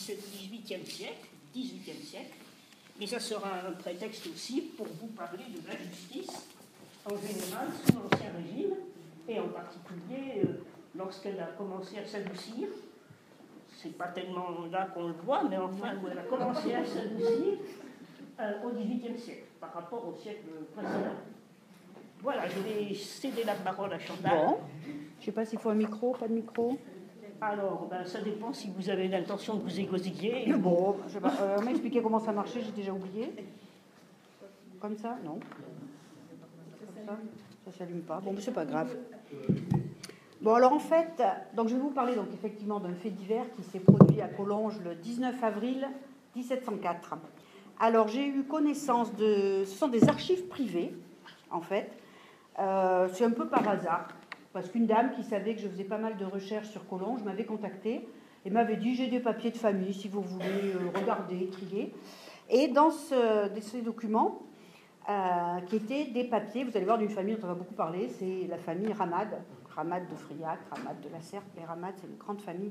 XVIIIe siècle, XVIIIe siècle, mais ça sera un prétexte aussi pour vous parler de la justice en général sous l'Ancien Régime, et en particulier lorsqu'elle a commencé à s'adoucir. C'est pas tellement là qu'on le voit, mais enfin, où elle a commencé à s'adoucir au XVIIIe siècle, par rapport au siècle précédent. Voilà, je vais céder la parole à Chantal. Bon, je ne sais pas s'il faut un micro, pas de micro. Alors, ben, ça dépend si vous avez l'intention de vous égosiller. Bon, je sais pas. On m'a expliqué comment ça marchait, j'ai déjà oublié. Comme ça? Non. Comme ça ne s'allume pas. Bon, mais c'est pas grave. Bon, alors en fait, donc je vais vous parler donc effectivement d'un fait divers qui s'est produit à Collonges le 19 avril 1704. Alors, j'ai eu connaissance de... Ce sont des archives privées, en fait. C'est un peu par hasard. Parce qu'une dame qui savait que je faisais pas mal de recherches sur Collonges m'avait contacté et m'avait dit: j'ai des papiers de famille, si vous voulez regarder, trier. Et dans ces documents, qui étaient des papiers, vous allez voir, d'une famille dont on va beaucoup parler, c'est la famille Ramade, Ramade de Friac, Ramade de la Serpe, et Ramade, c'est une grande famille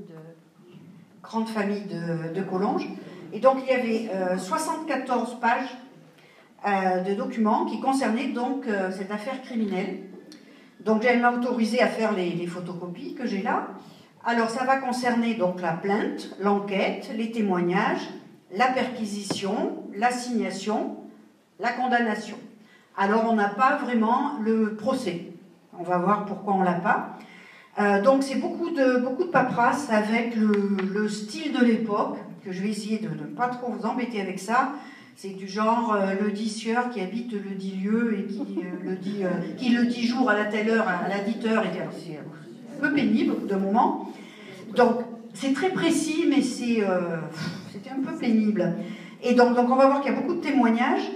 de Collonges. Et donc il y avait 74 pages de documents qui concernaient donc cette affaire criminelle. Donc elle m'a autorisé à faire les photocopies que j'ai là. Alors ça va concerner donc la plainte, l'enquête, les témoignages, la perquisition, l'assignation, la condamnation. Alors on n'a pas vraiment le procès. On va voir pourquoi on ne l'a pas. Donc c'est beaucoup de paperasse avec le style de l'époque, que je vais essayer de ne pas trop vous embêter avec ça. C'est du genre le dit sieur qui habite le dit lieu et qui le dit jour à la telle heure, à la dite heure. C'est un peu pénible de moment. Donc c'est très précis, mais c'était un peu pénible. Et donc on va voir qu'il y a beaucoup de témoignages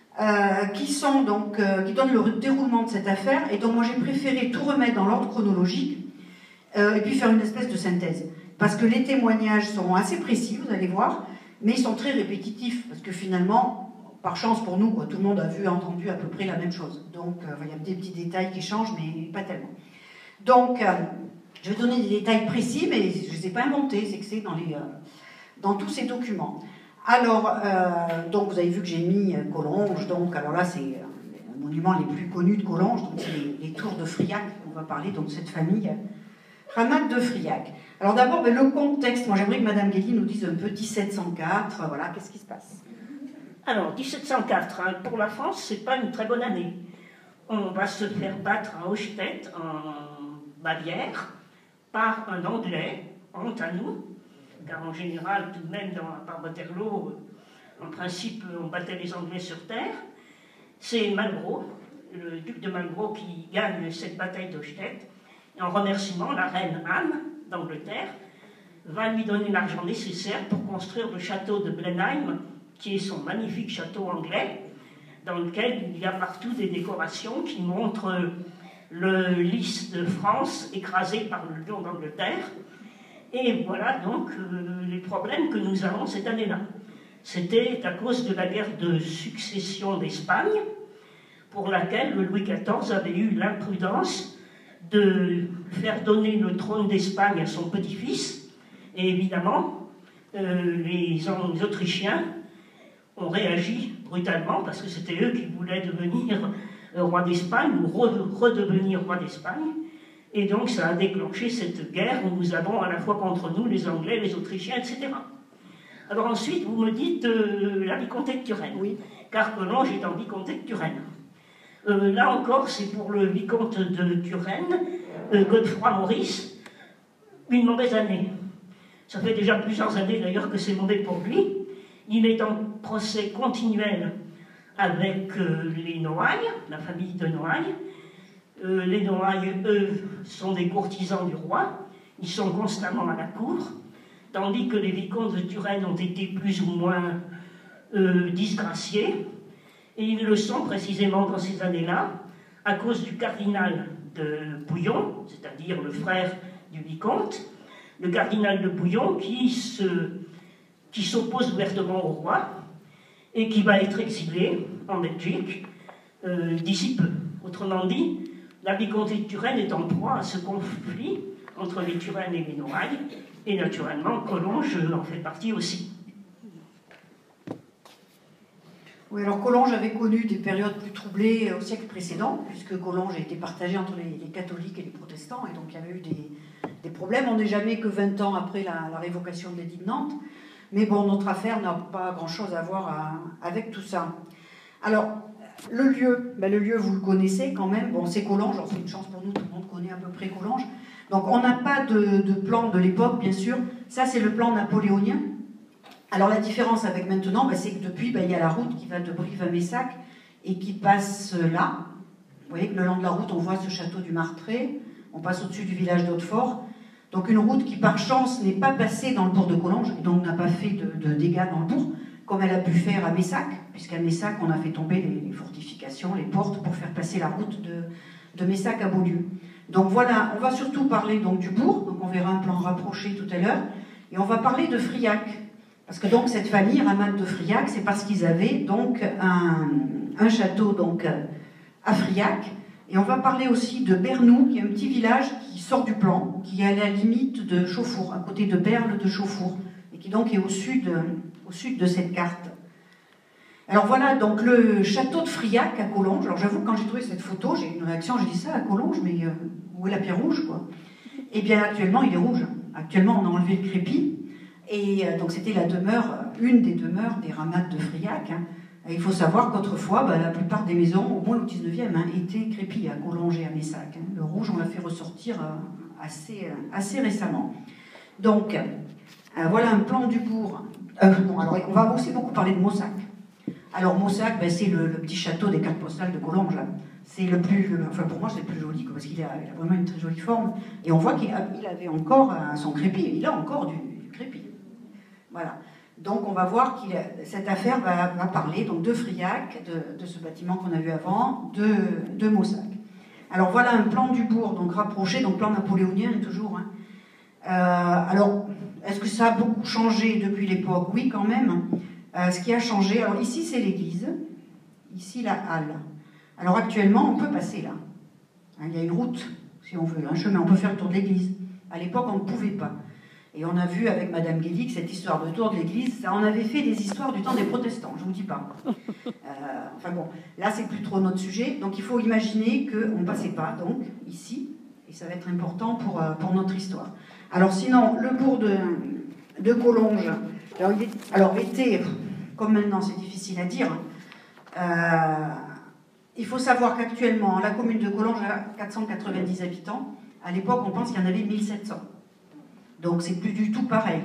qui donnent le déroulement de cette affaire. Et donc moi j'ai préféré tout remettre dans l'ordre chronologique et puis faire une espèce de synthèse. Parce que les témoignages seront assez précis, vous allez voir, mais ils sont très répétitifs, parce que finalement, par chance pour nous, tout le monde a vu et entendu à peu près la même chose. Donc, il y a des petits détails qui changent, mais pas tellement. Donc, je vais donner des détails précis, mais je ne les ai pas inventés, c'est que c'est dans tous ces documents. Alors, donc vous avez vu que j'ai mis Collonges, donc, alors là, c'est un monument les plus connus de Collonges, donc c'est les tours de Friac, on va parler donc de cette famille Ramade de Friac. Alors d'abord, le contexte, moi j'aimerais que Mme Guély nous dise un peu 1704, voilà, qu'est-ce qui se passe? Alors, 1704, hein, pour la France, c'est pas une très bonne année. On va se faire battre à Austerlitz, en Bavière, par un Anglais, honte à nous, car en général, tout de même, par Waterloo, en principe, on battait les Anglais sur terre. C'est Marlborough, le duc de Marlborough, qui gagne cette bataille d'Austerlitz. Et en remerciement, la reine Anne d'Angleterre va lui donner l'argent nécessaire pour construire le château de Blenheim, qui est son magnifique château anglais, dans lequel il y a partout des décorations qui montrent le lys de France écrasé par le lion d'Angleterre. Et voilà donc les problèmes que nous avons cette année-là. C'était à cause de la guerre de succession d'Espagne, pour laquelle Louis XIV avait eu l'imprudence de faire donner le trône d'Espagne à son petit-fils. Et évidemment, les Autrichiens ont réagi brutalement, parce que c'était eux qui voulaient devenir roi d'Espagne, ou redevenir roi d'Espagne. Et donc ça a déclenché cette guerre où nous avons à la fois contre nous les Anglais, les Autrichiens, etc. Alors ensuite, vous me dites la vicomté de Turenne, Oui. car Collonges est en vicomté de Turenne. Là encore, c'est pour le vicomte de Turenne, Godefroy Maurice, une mauvaise année. Ça fait déjà plusieurs années d'ailleurs que c'est mauvais pour lui. Il est en procès continuel avec les Noailles, la famille de Noailles. Les Noailles, eux, sont des courtisans du roi. Ils sont constamment à la cour, tandis que les vicomtes de Turenne ont été plus ou moins disgraciés. Et ils le sont précisément dans ces années-là, à cause du cardinal de Bouillon, c'est-à-dire le frère du vicomte, le cardinal de Bouillon qui s'oppose ouvertement au roi et qui va être exilé en Belgique d'ici peu. Autrement dit, la vicomté de Turenne est en proie à ce conflit entre les Turenne et les Noailles, et naturellement, Collonges en fait partie aussi. Oui, alors Collonges avait connu des périodes plus troublées au siècle précédent, puisque Collonges a été partagée entre les catholiques et les protestants, et donc il y avait eu des problèmes. On n'est jamais que 20 ans après la révocation de l'édit de Nantes, mais bon, notre affaire n'a pas grand-chose à voir avec tout ça. Alors, le lieu, vous le connaissez quand même, bon, c'est Collonges, c'est une chance pour nous, tout le monde connaît à peu près Collonges. Donc on n'a pas de plan de l'époque, bien sûr, ça c'est le plan napoléonien. Alors la différence avec maintenant, c'est que depuis, il y a la route qui va de Brive à Messac et qui passe là. Vous voyez que le long de la route, on voit ce château du Martré, on passe au-dessus du village d'Hautefort. Donc une route qui, par chance, n'est pas passée dans le bourg de Collonges, et donc n'a pas fait de dégâts dans le bourg, comme elle a pu faire à Messac, puisqu'à Messac, on a fait tomber les fortifications, les portes, pour faire passer la route de Messac à Beaulieu. Donc voilà, on va surtout parler donc, du bourg, donc on verra un plan rapproché tout à l'heure, et on va parler de Friac. Parce que donc cette famille, Ramade de Friac, c'est parce qu'ils avaient donc un château donc, à Friac. Et on va parler aussi de Bernoux, qui est un petit village qui sort du plan, qui est à la limite de Chauffour, à côté de Berle de Chauffour, et qui donc est au sud de cette carte. Alors voilà, donc le château de Friac à Collonges. Alors j'avoue, quand j'ai trouvé cette photo, j'ai eu une réaction, j'ai dit ça à Collonges, mais où est la pierre rouge, quoi? Eh bien actuellement, il est rouge. Actuellement, on a enlevé le crépi. Et donc c'était la demeure, une des demeures des Ramades de Friac. Et il faut savoir qu'autrefois, la plupart des maisons, au moins au 19e, étaient crépies à Collonges et à Messac. Le rouge, on l'a fait ressortir assez récemment. Donc, voilà un plan du bourg. Alors, on va aussi beaucoup parler de Maussac. Alors Maussac, c'est le petit château des cartes postales de Collonges. C'est le plus, enfin pour moi c'est le plus joli, parce qu'il a vraiment une très jolie forme. Et on voit qu'il avait encore son crépi, il a encore du crépi. Voilà. Donc on va voir que cette affaire va parler donc, de Friac, de ce bâtiment qu'on a vu avant, de Maussac. Alors voilà un plan du bourg, donc rapproché, donc plan napoléonien toujours. Alors, est-ce que ça a beaucoup changé depuis l'époque? Oui, quand même. Ce qui a changé, alors ici c'est l'église, ici la halle. Alors actuellement on peut passer là. Il y a une route, si on veut, un chemin, on peut faire le tour de l'église. À l'époque on ne pouvait pas. Et on a vu avec Madame Guélic cette histoire de tour de l'église, ça en avait fait des histoires du temps des protestants, je ne vous dis pas. Enfin bon, là c'est plus trop notre sujet, donc il faut imaginer qu'on ne passait pas, donc, ici, et ça va être important pour notre histoire. Alors sinon, le bourg de Collonges, alors l'été, comme maintenant c'est difficile à dire, il faut savoir qu'actuellement, la commune de Collonges a 490 habitants, à l'époque on pense qu'il y en avait 1700. Donc c'est plus du tout pareil.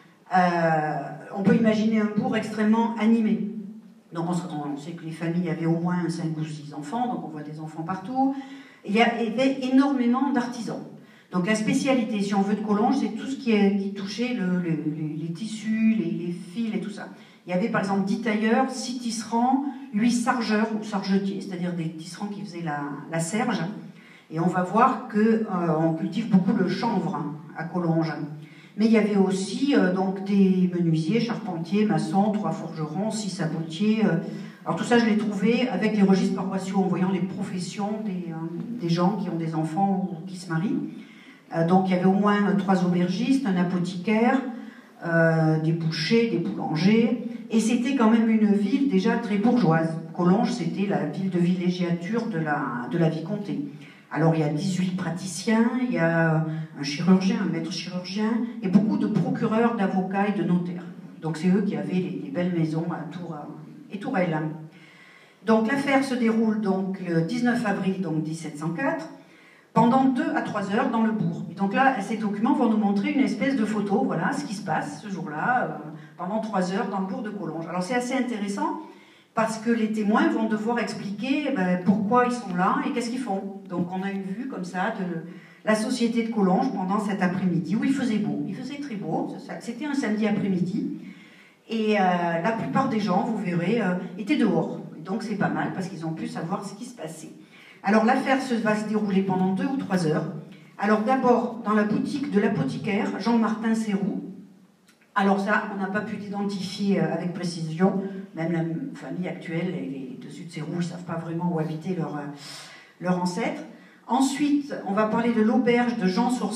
On peut imaginer un bourg extrêmement animé. Donc on sait que les familles avaient au moins 5 ou 6 enfants, donc on voit des enfants partout. Il y avait énormément d'artisans. Donc la spécialité, si on veut, de Collonges, c'est tout ce qui touchait les tissus, les fils et tout ça. Il y avait par exemple 10 tailleurs, 6 tisserands, 8 sargeurs ou sargetiers, c'est-à-dire des tisserands qui faisaient la serge. Et on va voir qu'on cultive beaucoup le chanvre à Collonges. Mais il y avait aussi donc des menuisiers, charpentiers, maçons, 3 forgerons, 6 sabotiers. Alors tout ça, je l'ai trouvé avec les registres paroissiaux, en voyant les professions des gens qui ont des enfants ou qui se marient. Donc il y avait au moins 3 aubergistes, un apothicaire, des bouchers, des boulangers. Et c'était quand même une ville déjà très bourgeoise. Collonges, c'était la ville de villégiature de la vicomté. Alors il y a 18 praticiens, il y a un chirurgien, un maître chirurgien, et beaucoup de procureurs, d'avocats et de notaires. Donc c'est eux qui avaient les belles maisons à Tours et Tourelle. Donc l'affaire se déroule donc le 19 avril donc 1704, pendant 2 à 3 heures dans le bourg. Et donc là, ces documents vont nous montrer une espèce de photo, voilà ce qui se passe ce jour-là, pendant 3 heures dans le bourg de Collonges. Alors c'est assez intéressant, parce que les témoins vont devoir expliquer pourquoi ils sont là et qu'est-ce qu'ils font. Donc on a une vue comme ça de la société de Collonges pendant cet après-midi, où il faisait beau, il faisait très beau, c'était un samedi après-midi, et la plupart des gens, vous verrez, étaient dehors. Et donc c'est pas mal, parce qu'ils ont pu savoir ce qui se passait. Alors l'affaire va se dérouler pendant 2 ou 3 heures. Alors d'abord, dans la boutique de l'apothicaire, Jean-Martin Serroux. Alors ça, on n'a pas pu l'identifier avec précision. Même la famille actuelle, les dessus de Serroux, ils ne savent pas vraiment où habiter leur ancêtre. Ensuite, on va parler de l'auberge de Jean Soursac.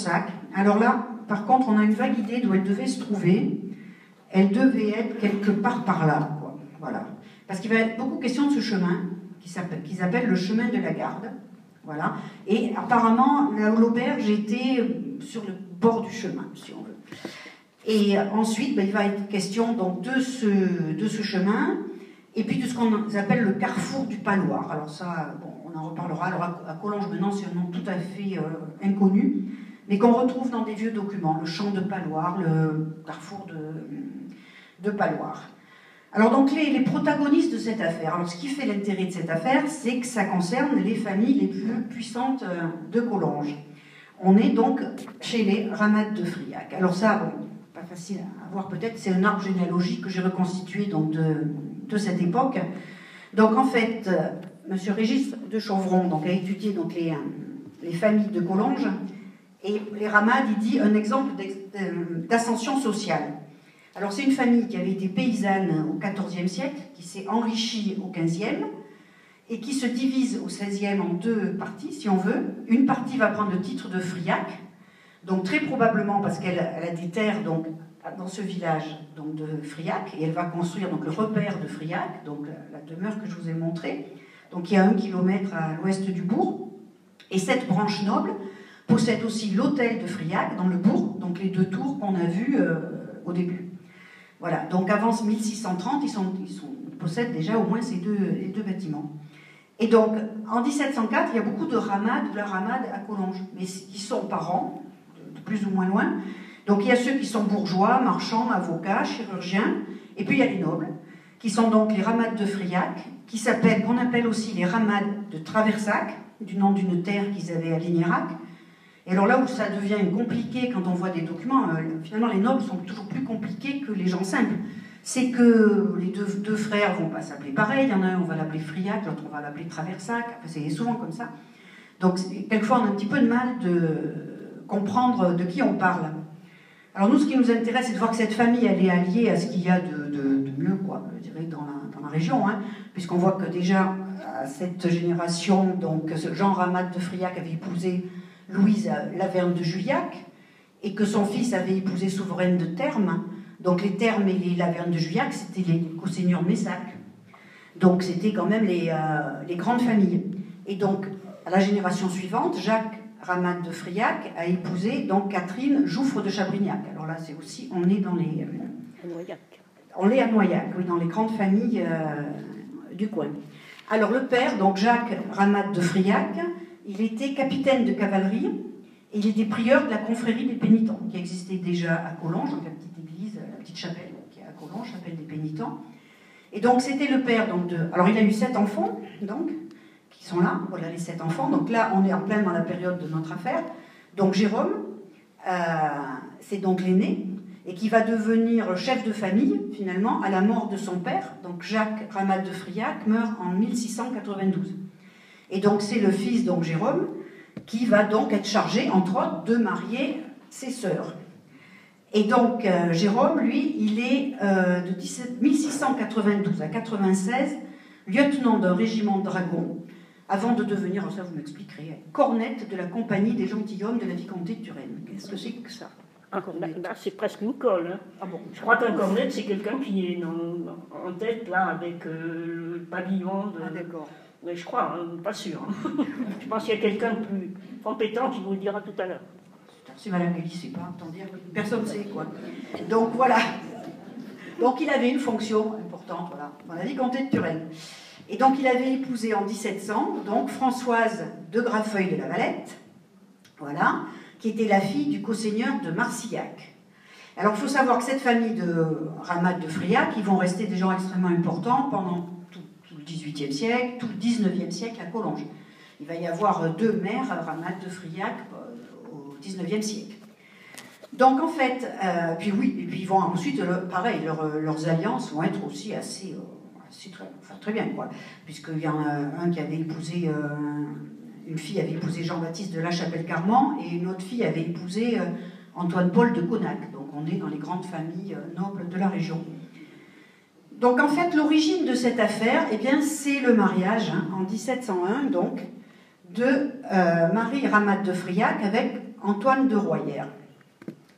Alors là, par contre, on a une vague idée d'où elle devait se trouver. Elle devait être quelque part par là, quoi. Voilà. Parce qu'il va être beaucoup question de ce chemin, qu'ils appellent le chemin de la Garde. Voilà. Et apparemment, l'auberge était sur le bord du chemin, si on veut. Et ensuite, il va être question donc, de ce chemin, et puis de ce qu'on appelle le carrefour du Paloir. Alors ça, bon, on en reparlera. Alors à Collonges, maintenant, c'est un nom tout à fait inconnu, mais qu'on retrouve dans des vieux documents. Le champ de Paloir, le carrefour de Paloir. Alors donc les protagonistes de cette affaire, alors ce qui fait l'intérêt de cette affaire, c'est que ça concerne les familles les plus puissantes de Collonges. On est donc chez les Ramades de Friac. Alors ça, bon, pas facile à voir peut-être, c'est un arbre généalogique que j'ai reconstitué donc de cette époque. Donc en fait, Monsieur Régis de Chauvron donc, a étudié donc, les familles de Collonges, et les Ramades, il dit un exemple d'ascension sociale. Alors c'est une famille qui avait été paysanne au XIVe siècle, qui s'est enrichie au XVe, et qui se divise au XVIe en deux parties, si on veut. Une partie va prendre le titre de Friac, donc très probablement parce qu'elle a des terres donc, dans ce village donc, de Friac, et elle va construire donc, le repère de Friac, donc la demeure que je vous ai montrée, donc il y a 1 kilomètre à l'ouest du bourg. Et cette branche noble possède aussi l'hôtel de Friac dans le bourg, donc les 2 tours qu'on a vues au début. Voilà, donc avant 1630, ils possèdent déjà au moins les deux bâtiments. Et donc, en 1704, il y a beaucoup de ramades, à Collonges, mais qui sont par rang, de plus ou moins loin. Donc il y a ceux qui sont bourgeois, marchands, avocats, chirurgiens, et puis il y a les nobles, qui sont donc les Ramades de Friac, qu'on appelle aussi les Ramades de Traversac, du nom d'une terre qu'ils avaient à Lignérac. Et alors là où ça devient compliqué quand on voit des documents, finalement les nobles sont toujours plus compliqués que les gens simples. C'est que les deux frères vont pas s'appeler pareil, il y en a un on va l'appeler Friac, l'autre on va l'appeler Traversac, enfin, c'est souvent comme ça. Donc quelquefois on a un petit peu de mal de comprendre de qui on parle. Alors nous ce qui nous intéresse c'est de voir que cette famille elle est alliée à ce qu'il y a de mieux, quoi, je dirais, dans la région, hein, puisqu'on voit que déjà à cette génération, donc Jean Ramade de Friac avait épousé Louise Laverne de Juillac, et que son fils avait épousé Souveraine de Termes. Donc les Termes et les Laverne de Juillac, c'était les co-seigneurs Messac. Donc c'était quand même les grandes familles. Et donc, à la génération suivante, Jacques Ramade de Friac a épousé donc Catherine Jouffre de Chabrignac. Alors là, c'est aussi, on est dans les... on est à Noyac, oui, dans les grandes familles du coin. Alors le père, donc Jacques Ramade de Friac, il était capitaine de cavalerie et il était prieur de la confrérie des pénitents, qui existait déjà à Collonges, donc la petite église, la petite chapelle qui est à Collonges, chapelle des pénitents. Et donc c'était le père donc, alors il a eu 7 enfants, donc, qui sont là, voilà les 7 enfants. Donc là, on est en plein dans la période de notre affaire. Donc Jérôme, c'est donc l'aîné, et qui va devenir chef de famille, finalement, à la mort de son père. Donc Jacques Ramade de Friac meurt en 1692. Et donc c'est le fils, donc Jérôme, qui va donc être chargé, entre autres, de marier ses sœurs. Et donc Jérôme, lui, il est de 1692 à 96, lieutenant d'un régiment de dragons, avant de devenir, ça vous m'expliquerez, cornette de la compagnie des gentilshommes de la vicomté de Turenne. Qu'est-ce que c'est que ça? Là, c'est presque une colle. Hein. Ah bon. Je crois qu'un cornette, c'est quelqu'un qui est en tête, là, avec le pavillon de... Ah d'accord. Oui, je crois, hein, pas sûr. Je pense qu'il y a quelqu'un de plus compétent qui vous le dira tout à l'heure. C'est Madame Kelly, c'est pas, tant dire, personne ne sait, quoi. Donc voilà. Donc il avait une fonction importante, voilà, dans la vicomté de Turenne. Et donc il avait épousé en 1700, donc Françoise de Grafeuil de la Valette, voilà, qui était la fille du co-seigneur de Marcillac. Alors il faut savoir que cette famille de Ramade de Friac, ils vont rester des gens extrêmement importants pendant tout le XVIIIe siècle, tout le XIXe siècle à Collonges. Il va y avoir 2 mères, Ramade de Friac, au XIXe siècle. Donc en fait, puis ils vont ensuite, pareil, leurs alliances vont être aussi assez très bien, quoi. Puisqu'il y en a un qui avait épousé... une fille avait épousé Jean-Baptiste de La Chapelle-Carmant et une autre fille avait épousé Antoine-Paul de Conac. Donc on est dans les grandes familles nobles de la région. Donc en fait, l'origine de cette affaire, eh bien, c'est le mariage, hein, en 1701, donc, de Marie Ramade de Friac avec Antoine de Royère.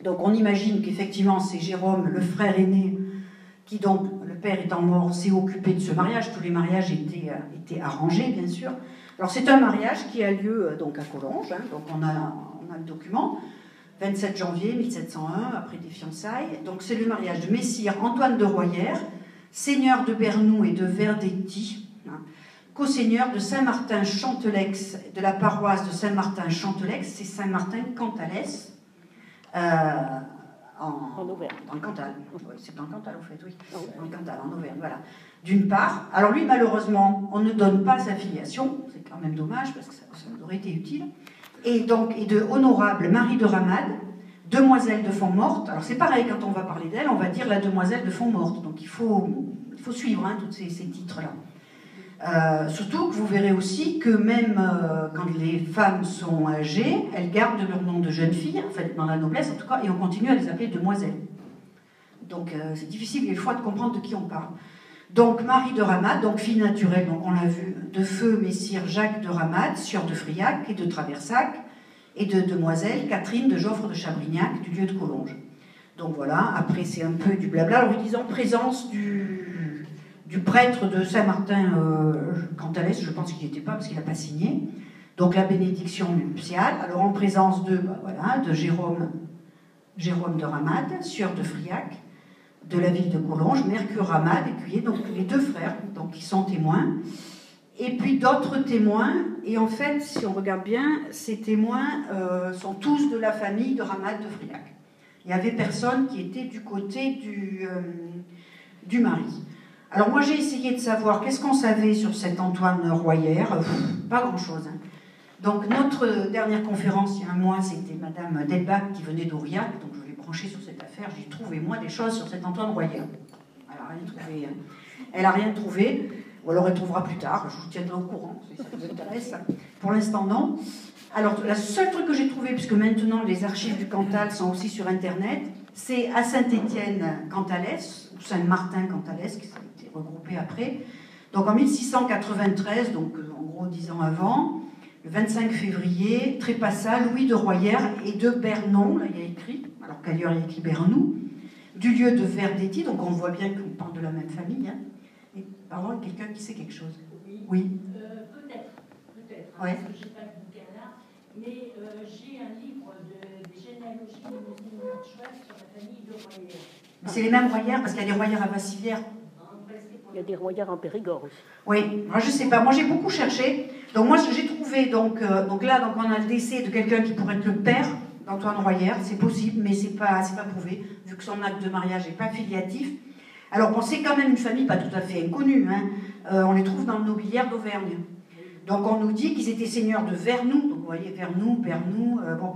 Donc on imagine qu'effectivement c'est Jérôme, le frère aîné, qui donc, le père étant mort, s'est occupé de ce mariage. Tous les mariages étaient arrangés, bien sûr. Alors c'est un mariage qui a lieu donc à Collonges, hein, donc on a le document, 27 janvier 1701, après des fiançailles. Donc c'est le mariage de Messire Antoine de Royère, seigneur de Bernoux et de Verdetti, hein, co-seigneur de Saint-Martin-Chantelex, de la paroisse de Saint-Martin-Chantelex, c'est Saint-Martin-Cantalès, en Auvergne. Dans le Cantal. Oui, c'est dans le Cantal, au fait, oui. Dans le Cantal, en Auvergne, voilà. D'une part. Alors lui, malheureusement, on ne donne pas sa filiation. C'est quand même dommage, parce que ça aurait été utile. Et donc, et de Honorable Marie de Ramade, demoiselle de Fontmorte. Alors c'est pareil, quand on va parler d'elle, on va dire la demoiselle de Fontmorte. Donc il faut suivre hein, tous ces titres-là. Surtout que vous verrez aussi que même quand les femmes sont âgées, elles gardent leur nom de jeune fille, enfin dans la noblesse en tout cas, et on continue à les appeler demoiselles. Donc c'est difficile des fois de comprendre de qui on parle. Donc Marie de Ramade, donc fille naturelle, donc on l'a vu, de feu messire Jacques de Ramade, sieur de Friac et de Traversac, et de demoiselle Catherine de Joffre de Chabrignac, du lieu de Collonges. Donc voilà, après c'est un peu du blabla. Alors ils disent en présence du prêtre de Saint-Martin-Cantalès, je pense qu'il n'y était pas parce qu'il n'a pas signé, donc la bénédiction nuptiale, alors en présence de Jérôme de Ramade, sieur de Friac, de la ville de Collonges, Mercure Ramade, écuyer, donc les deux frères, donc qui sont témoins, et puis d'autres témoins, et en fait, si on regarde bien, ces témoins sont tous de la famille de Ramade de Friac. Il n'y avait personne qui était du côté du mari. Alors moi j'ai essayé de savoir qu'est-ce qu'on savait sur cet Antoine Royère, pas grand-chose. Hein. Donc notre dernière conférence il y a un mois, c'était Madame Delbach qui venait d'Aurillac, donc je l'ai branchée sur cette affaire, j'ai trouvé moi des choses sur cet Antoine Royère. Elle n'a rien trouvé, hein. Elle n'a rien trouvé, ou alors elle trouvera plus tard, je vous tiendrai au courant si ça vous intéresse. Pour l'instant non. Alors la seule truc que j'ai trouvé, puisque maintenant les archives du Cantal sont aussi sur internet, c'est à Saint-Étienne-Cantalès, ou Saint-Martin-Cantalès, qui a été regroupé après. Donc en 1693, donc en gros 10 ans avant, le 25 février, Trépassa, Louis de Royère et de Bernon, là il y a écrit, alors qu'ailleurs il y a écrit Bernoux, du lieu de Verdetti, donc on voit bien qu'on parle de la même famille. Hein. Et pardon, quelqu'un qui sait quelque chose? Oui. Peut-être, hein, ouais. parce que je n'ai pas le bouquin là, mais j'ai un livre des généalogies de Monseigneur Schwartz sur la famille de Royère. C'est les mêmes Royères, parce qu'il y a des Royères à Vassivière. Il y a des Royères en Périgord aussi. Oui, moi je sais pas. Moi j'ai beaucoup cherché. Donc moi j'ai trouvé donc là donc on a le décès de quelqu'un qui pourrait être le père d'Antoine Royère. C'est possible, mais c'est pas prouvé vu que son acte de mariage n'est pas filiatif. Alors bon, c'est quand même une famille pas tout à fait inconnue. Hein. On les trouve dans le nobiliaire d'Auvergne. Donc on nous dit qu'ils étaient seigneurs de Vernoux. Donc vous voyez Vernoux, Bernoux.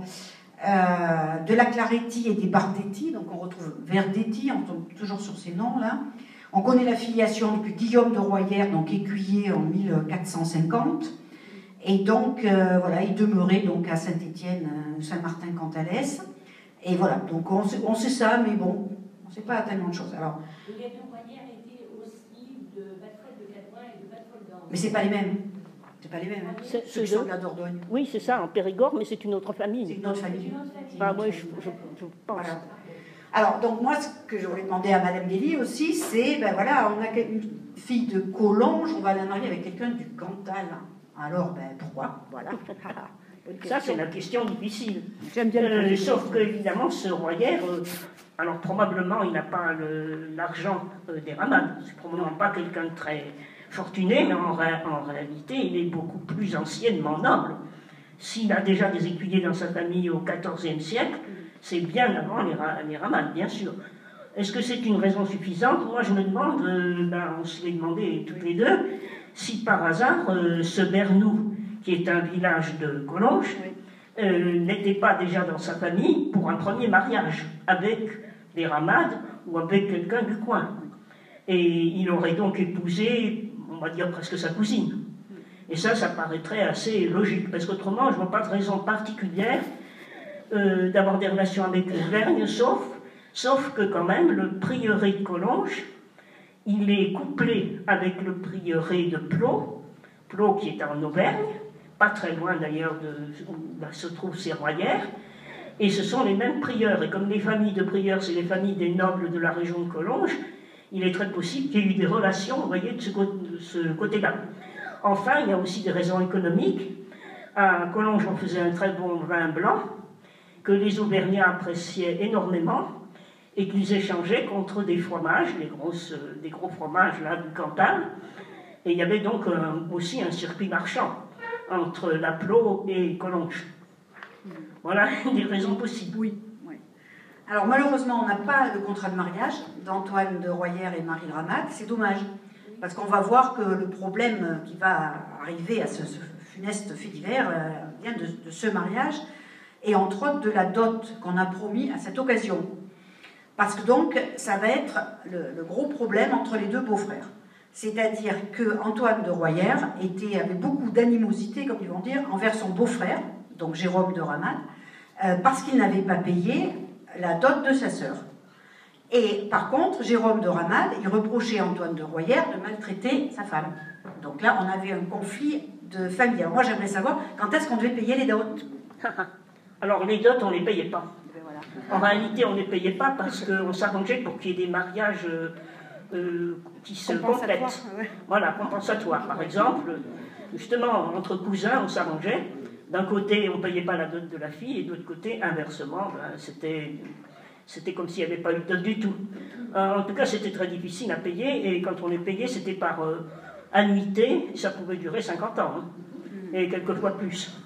De la Claretti et des Bardetti. Donc on retrouve Verdetti. On tombe toujours sur ces noms là. On connaît la filiation depuis Guillaume de Royère, donc écuyer en 1450. Et donc, voilà, il demeurait donc à Saint-Étienne, Saint-Martin-Cantalès. Et voilà, donc on sait ça, mais bon, on ne sait pas tellement de choses. Alors, les deux Royère étaient aussi de Vatfol de Cadouin et de Vatfol d'Or. mais c'est pas les mêmes. C'est pas les mêmes. Hein. Ceux qui sont de la Dordogne. Oui, c'est ça, en Périgord, mais c'est une autre famille. C'est une autre famille. Bah, moi, je pense. Voilà. Alors, donc moi, ce que je voulais demander à Madame Dely aussi, c'est, ben voilà, on a une fille de Collonges, on va la marier avec quelqu'un du Cantal. Alors, ben pourquoi? Voilà. Ça, c'est la question difficile. J'aime bien sauf que, évidemment, ce Royère, alors probablement, il n'a pas l'argent des Ramades. C'est probablement pas quelqu'un de très fortuné, mais en réalité, il est beaucoup plus anciennement noble. S'il a déjà des écuyers dans sa famille au XIVe siècle, c'est bien avant les Ramades, bien sûr. Est-ce que c'est une raison suffisante? Moi, je me demande, on se l'est demandé toutes les deux, si par hasard, ce Bernoux, qui est un village de Collonges, n'était pas déjà dans sa famille pour un premier mariage avec des Ramades ou avec quelqu'un du coin. Et il aurait donc épousé, on va dire, presque sa cousine. Et ça paraîtrait assez logique, parce qu'autrement, je ne vois pas de raison particulière d'avoir des relations avec l'Auvergne, sauf que quand même, le prieuré de Collonges, il est couplé avec le prieuré de Plot qui est en Auvergne, pas très loin d'ailleurs où se trouvent ces Royères, Et ce sont les mêmes prieurs. Et comme les familles de prieurs, c'est les familles des nobles de la région de Collonges, il est très possible qu'il y ait eu des relations, vous voyez, de ce côté-là. Enfin, il y a aussi des raisons économiques. À Collonges, on faisait un très bon vin blanc, que les Auvergnats appréciaient énormément, et qu'ils échangeaient contre des fromages, des gros fromages là, du Cantal. Et il y avait donc aussi un circuit marchand entre Lapleau et Collonges. Voilà des raisons possibles. Oui. Alors malheureusement, on n'a pas de contrat de mariage d'Antoine de Royère et Marie de Ramade. C'est dommage, parce qu'on va voir que le problème qui va arriver à ce funeste fait divers vient de ce mariage, et entre autres de la dot qu'on a promis à cette occasion. Parce que donc, ça va être le gros problème entre les deux beaux-frères. C'est-à-dire que Antoine de Royère avait beaucoup d'animosité, comme ils vont dire, envers son beau-frère, donc Jérôme de Ramade, parce qu'il n'avait pas payé la dot de sa sœur. Et par contre, Jérôme de Ramade, il reprochait à Antoine de Royère de maltraiter sa femme. Donc là, on avait un conflit de famille. Alors moi, j'aimerais savoir quand est-ce qu'on devait payer les dots. Alors les dots, on ne les payait pas. En réalité, on ne les payait pas parce qu'on s'arrangeait pour qu'il y ait des mariages qui se complètent. Ouais. Voilà, compensatoires. Par exemple, justement, entre cousins, on s'arrangeait. D'un côté, on ne payait pas la dot de la fille, et de l'autre côté, inversement, c'était comme s'il n'y avait pas eu de dot du tout. En tout cas, c'était très difficile à payer, et quand on les payait, c'était par annuité, et ça pouvait durer 50 ans, hein, et quelquefois plus.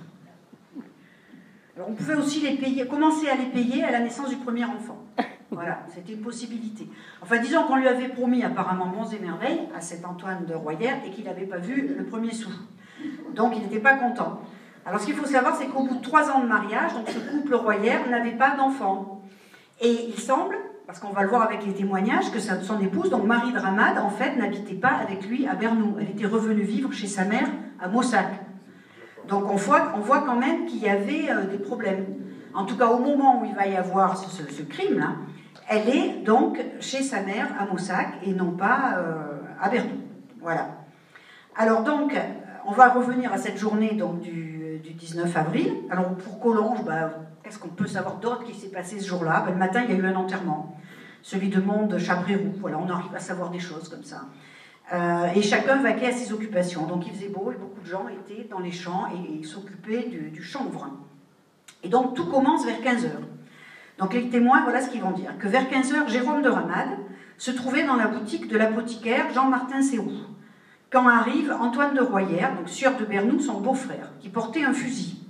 Alors, on pouvait aussi commencer à les payer à la naissance du premier enfant. Voilà, c'était une possibilité. Enfin, disons qu'on lui avait promis apparemment monts et merveilles à cet Antoine de Royère et qu'il n'avait pas vu le premier sou. Donc, il n'était pas content. Alors, ce qu'il faut savoir, c'est qu'au bout de 3 ans de mariage, donc ce couple Royère n'avait pas d'enfant. Et il semble, parce qu'on va le voir avec les témoignages, que son épouse, donc Marie de Ramade, en fait, n'habitait pas avec lui à Bernoux. Elle était revenue vivre chez sa mère à Maussac. Donc on voit quand même qu'il y avait des problèmes. En tout cas, au moment où il va y avoir ce crime-là, elle est donc chez sa mère à Maussac et non pas à Bernoux. Voilà. Alors donc, on va revenir à cette journée donc, du 19 avril. Alors pour Collonges, qu'est-ce qu'on peut savoir d'autre qui s'est passé ce jour-là? Le matin, il y a eu un enterrement. Celui de Monde Chabrérou. Voilà, on arrive à savoir des choses comme ça. Et chacun vaquait à ses occupations. Donc il faisait beau et beaucoup de gens étaient dans les champs et ils s'occupaient du chanvre. Et donc tout commence vers 15h. Donc les témoins, voilà ce qu'ils vont dire. Que vers 15h, Jérôme de Ramade se trouvait dans la boutique de l'apothicaire Jean-Martin Sérou. Quand arrive Antoine de Royère, donc sieur de Bernoux, son beau-frère, qui portait un fusil.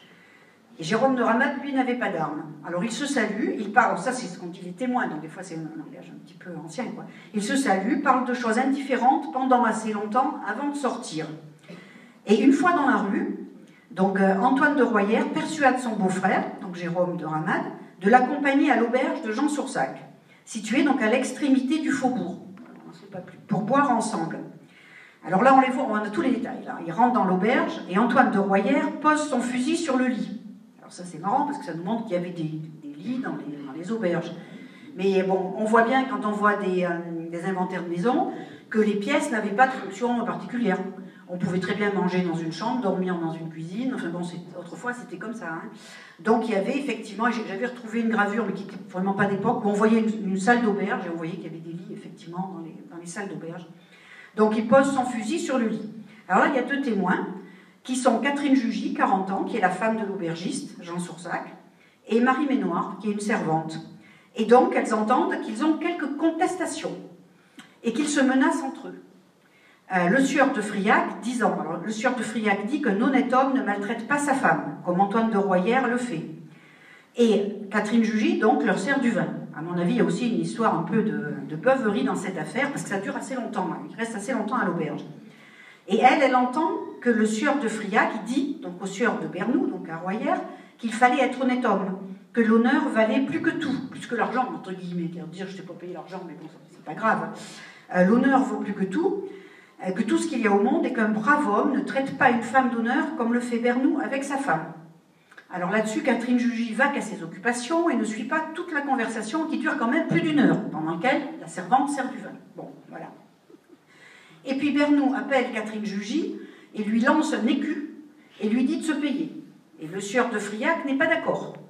Et Jérôme de Ramade, lui, n'avait pas d'arme. Alors il se salue, il parle, ça c'est ce qu'on dit les témoins, donc des fois c'est un langage un petit peu ancien, quoi. Il se salue, parle de choses indifférentes pendant assez longtemps avant de sortir. Et une fois dans la rue, donc Antoine de Royère persuade son beau-frère, donc Jérôme de Ramade, de l'accompagner à l'auberge de Jean Soursac, située donc à l'extrémité du faubourg, on ne sait pas plus, pour boire ensemble. Alors là on les voit, on a tous les détails. Là. Il rentre dans l'auberge et Antoine de Royère pose son fusil sur le lit. Ça c'est marrant parce que ça nous montre qu'il y avait des lits dans les auberges. Mais bon, on voit bien quand on voit des inventaires de maison que les pièces n'avaient pas de fonction particulière. On pouvait très bien manger dans une chambre, dormir dans une cuisine. Enfin bon, autrefois c'était comme ça. Hein. Donc il y avait effectivement, j'avais retrouvé une gravure mais qui n'était vraiment pas d'époque, où on voyait une salle d'auberge et on voyait qu'il y avait des lits effectivement dans les salles d'auberge. Donc il pose son fusil sur le lit. Alors là il y a 2 témoins, qui sont Catherine Jugy, 40 ans, qui est la femme de l'aubergiste, Jean Soursac, et Marie Ménoir, qui est une servante. Et donc, elles entendent qu'ils ont quelques contestations, et qu'ils se menacent entre eux. Le sieur de Friac, 10 ans. Alors, le sieur de Friac dit qu'un honnête homme ne maltraite pas sa femme, comme Antoine de Royère le fait. Et Catherine Jugy, donc, leur sert du vin. À mon avis, il y a aussi une histoire un peu de beuverie dans cette affaire, parce que ça dure assez longtemps, hein. Il reste assez longtemps à l'auberge. Et elle entend que le sieur de Friac dit, donc au sieur de Bernoux, donc à Royère, qu'il fallait être honnête homme, que l'honneur valait plus que tout, plus que l'argent, entre guillemets. Dire je ne t'ai pas payé l'argent, mais bon, c'est pas grave. L'honneur vaut plus que tout ce qu'il y a au monde, et qu'un brave homme ne traite pas une femme d'honneur comme le fait Bernoux avec sa femme. Alors là-dessus, Catherine Jugy vaque à ses occupations et ne suit pas toute la conversation qui dure quand même plus d'1 heure, pendant laquelle la servante sert du vin. Bon, voilà. Et puis Bernoux appelle Catherine Jugy et lui lance un écu et lui dit de se payer. Et le sieur de Friac n'est pas d'accord.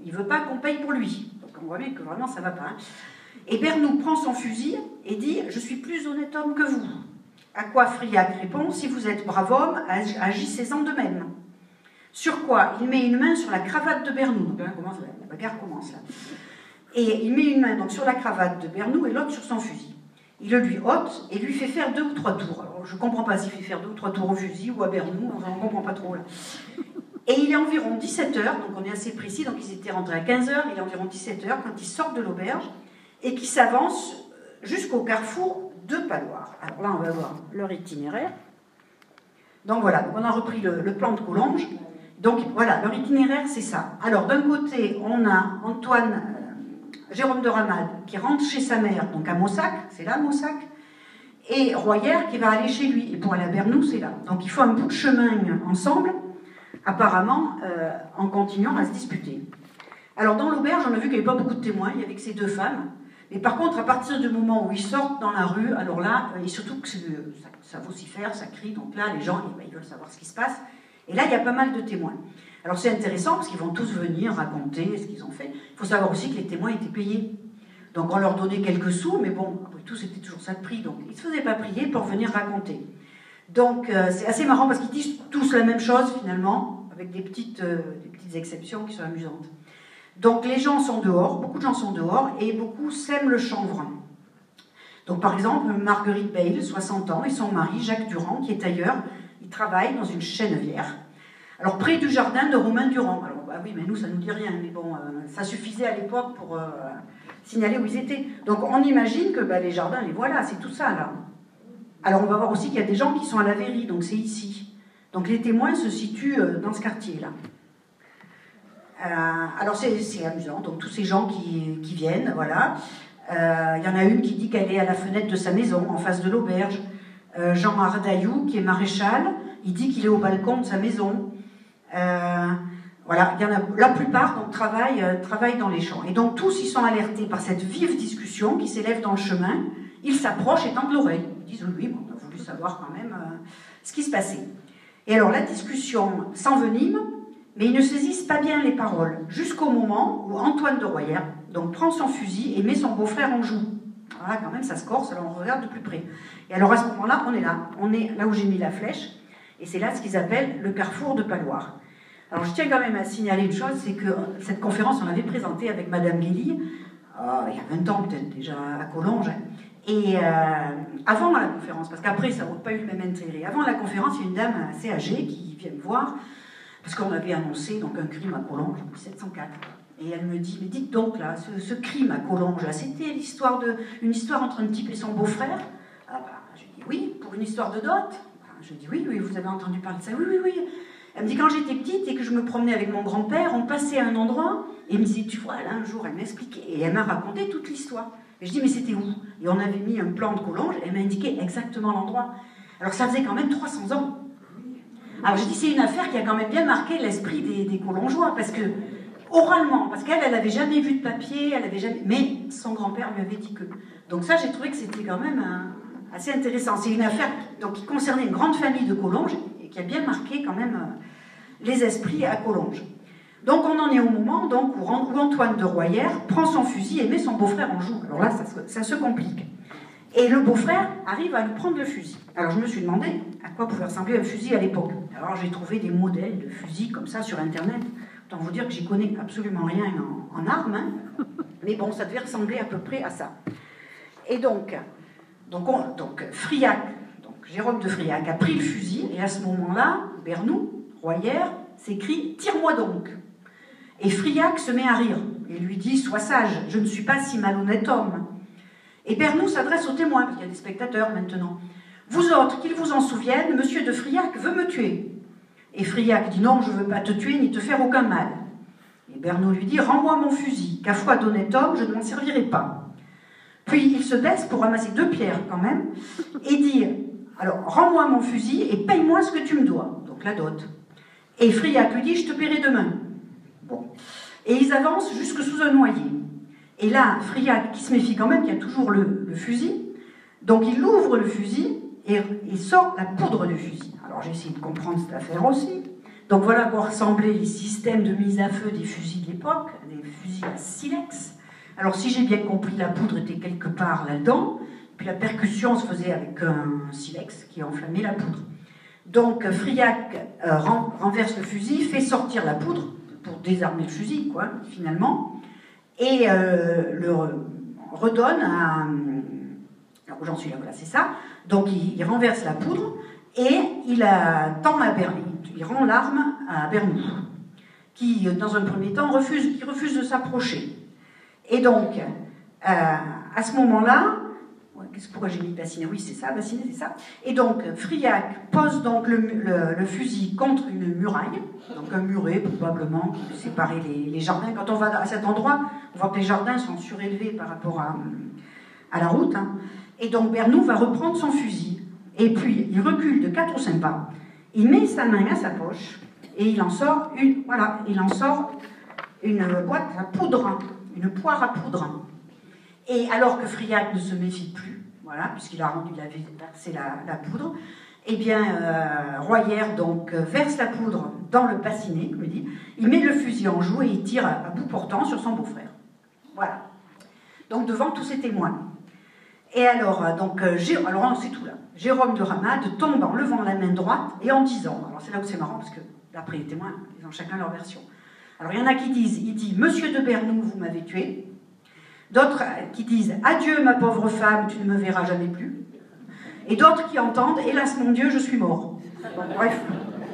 Il ne veut pas qu'on paye pour lui. Donc on voit bien que vraiment ça ne va pas. Hein. Et Bernoux prend son fusil et dit « Je suis plus honnête homme que vous ». À quoi Friac répond « Si vous êtes brave homme, agissez-en de même ». Sur quoi il met une main sur la cravate de Bernoux. Donc là, la bagarre commence là. Et il met une main donc, sur la cravate de Bernoux et l'autre sur son fusil. Il le lui ôte et lui fait faire 2 ou 3 tours. Alors, je ne comprends pas s'il fait faire 2 ou 3 tours au fusil ou à Bernoux, enfin, on ne comprend pas trop là. Et il est environ 17h, donc on est assez précis, donc ils étaient rentrés à 15h, il est environ 17h quand ils sortent de l'auberge et qu'ils s'avancent jusqu'au carrefour de Paloire. Alors là, on va voir leur itinéraire. Donc voilà, on a repris le plan de Collonges. Donc voilà, leur itinéraire, c'est ça. Alors d'un côté, on a Jérôme de Ramade qui rentre chez sa mère, donc à Maussac, c'est là Maussac, et Royer qui va aller chez lui. Et pour aller à Bernoux, c'est là. Donc il faut un bout de chemin ensemble, apparemment, en continuant à se disputer. Alors dans l'auberge, on a vu qu'il n'y avait pas beaucoup de témoins, il y avait que ces 2 femmes. Mais par contre, à partir du moment où ils sortent dans la rue, alors là, et surtout que ça vocifère, ça crie, donc là, les gens, ils veulent savoir ce qui se passe. Et là, il y a pas mal de témoins. Alors c'est intéressant parce qu'ils vont tous venir raconter ce qu'ils ont fait. Il faut savoir aussi que les témoins étaient payés. Donc on leur donnait quelques sous, mais bon, après tout, c'était toujours ça de prix. Donc ils ne se faisaient pas prier pour venir raconter. Donc c'est assez marrant parce qu'ils disent tous la même chose finalement, avec des petites exceptions qui sont amusantes. Donc les gens sont dehors, beaucoup de gens sont dehors, et beaucoup sèment le chanvre. Donc par exemple, Marguerite Bayle, 60 ans, et son mari, Jacques Durand, qui est ailleurs, ils travaillent dans une chènevière. Alors près du jardin de Romain Durand. Alors bah oui, mais nous, ça ne nous dit rien, mais bon, ça suffisait à l'époque pour signaler où ils étaient. Donc on imagine que les jardins, les voilà, c'est tout ça là. Alors on va voir aussi qu'il y a des gens qui sont à la Verrie, donc c'est ici. Donc les témoins se situent dans ce quartier-là. Alors c'est amusant, donc tous ces gens qui viennent, voilà. Il y en a une qui dit qu'elle est à la fenêtre de sa maison, en face de l'auberge. Jean Ardaillou, qui est maréchal, il dit qu'il est au balcon de sa maison. Voilà, il y en a, la plupart donc, travaillent dans les champs. Et donc tous ils sont alertés par cette vive discussion qui s'élève dans le chemin. Ils s'approchent et tendent l'oreille. Ils disent oui, on a voulu savoir quand même ce qui se passait. Et alors la discussion s'envenime, mais ils ne saisissent pas bien les paroles, jusqu'au moment où Antoine de Royer donc, prend son fusil et met son beau-frère en joue. Alors là, quand même, ça se corse, alors on regarde de plus près. Et alors à ce moment-là, on est là où j'ai mis la flèche, et c'est là ce qu'ils appellent le carrefour de Paloire. Alors je tiens quand même à signaler une chose, c'est que cette conférence, on l'avait présentée avec Madame Guély, il y a 20 ans peut-être déjà, à Collonges, et avant la conférence, parce qu'après ça n'a pas eu le même intérêt, avant la conférence, il y a une dame assez âgée qui vient me voir, parce qu'on avait annoncé donc, un crime à Collonges en 1704. Et elle me dit, mais dites donc là, ce crime à Collonges, là, c'était une histoire entre un type et son beau-frère. Je dis oui, pour une histoire de dot. Je dis oui, vous avez entendu parler de ça. Oui. Elle me dit, quand j'étais petite et que je me promenais avec mon grand-père, on passait à un endroit, et elle me disait, tu vois, là un jour, elle m'expliquait, et elle m'a raconté toute l'histoire. Et je dis, mais c'était où? Et on avait mis un plan de Collonges, et elle m'a indiqué exactement l'endroit. Alors ça faisait quand même 300 ans. Alors j'ai dit, c'est une affaire qui a quand même bien marqué l'esprit des Collongeois, parce que, oralement, parce qu'elle n'avait jamais vu de papier, mais son grand-père lui avait dit que. Donc ça, j'ai trouvé que c'était quand même assez intéressant. C'est une affaire donc, qui concernait une grande famille de Collonges, et qui a bien marqué quand même les esprits à Collonges. Donc on en est au moment donc, où Antoine de Royer prend son fusil et met son beau-frère en joue. Alors là, ça se complique. Et le beau-frère arrive à lui prendre le fusil. Alors je me suis demandé à quoi pouvait ressembler un fusil à l'époque. Alors j'ai trouvé des modèles de fusils comme ça sur Internet. Autant vous dire que j'y connais absolument rien en armes, hein. Mais bon, ça devait ressembler à peu près à ça. Et donc Friac, Jérôme de Friac a pris le fusil, et à ce moment-là, Bernoux, Royer, s'écrie « Tire-moi donc !» Et Friac se met à rire, et lui dit « Sois sage, je ne suis pas si malhonnête homme. » Et Bernoux s'adresse aux témoins, parce qu'il y a des spectateurs maintenant. « Vous autres, qu'ils vous en souviennent, monsieur de Friac veut me tuer. » Et Friac dit « Non, je ne veux pas te tuer ni te faire aucun mal. » Et Bernoux lui dit « Rends-moi mon fusil, qu'à foi d'honnête homme, je ne m'en servirai pas. » Puis il se baisse pour ramasser 2 pierres quand même, et dit « Alors, rends-moi mon fusil et paye-moi ce que tu me dois. » Donc la dot. Et Friac lui dit « Je te paierai demain. » Bon. Et ils avancent jusque sous un noyer. Et là, Friac, qui se méfie quand même, qui a toujours le fusil, donc il ouvre le fusil et sort la poudre du fusil. Alors j'ai essayé de comprendre cette affaire aussi. Donc voilà à quoi ressemblaient les systèmes de mise à feu des fusils de l'époque, des fusils à silex. Alors si j'ai bien compris, la poudre était quelque part là-dedans, puis la percussion se faisait avec un silex qui enflammait la poudre. Donc Friac renverse le fusil, fait sortir la poudre pour désarmer le fusil, quoi, finalement, et le redonne à... Alors j'en suis là, voilà, c'est ça. Donc il renverse la poudre et il rend l'arme à Bernoux, qui, dans un premier temps, refuse de s'approcher. Et donc, à ce moment-là, pourquoi j'ai mis bassinet? Oui, c'est ça, bassinet, c'est ça. Et donc, Friac pose donc le fusil contre une muraille, donc un muret probablement qui séparait les jardins. Quand on va à cet endroit, on voit que les jardins sont surélevés par rapport à la route. Hein. Et donc, Bernoux va reprendre son fusil. Et puis, il recule de 4 ou 5 pas. Il met sa main à sa poche et il en sort une boîte à poudre, une poire à poudre. Et alors que Friac ne se méfie plus, voilà, puisqu'il avait versé la poudre, eh bien, Royer donc verse la poudre dans le bassinet, comme il dit, il met le fusil en joue et il tire à bout portant sur son beau-frère. Voilà. Donc devant tous ces témoins. Et alors, alors c'est tout là. Jérôme de Ramade tombe en levant la main droite et en disant, alors c'est là où c'est marrant parce que d'après les témoins, ils ont chacun leur version. Alors il y en a qui disent, il dit, Monsieur de Bernoux, vous m'avez tué. D'autres qui disent, adieu ma pauvre femme, tu ne me verras jamais plus. Et d'autres qui entendent, hélas mon Dieu, je suis mort. Bon, bref.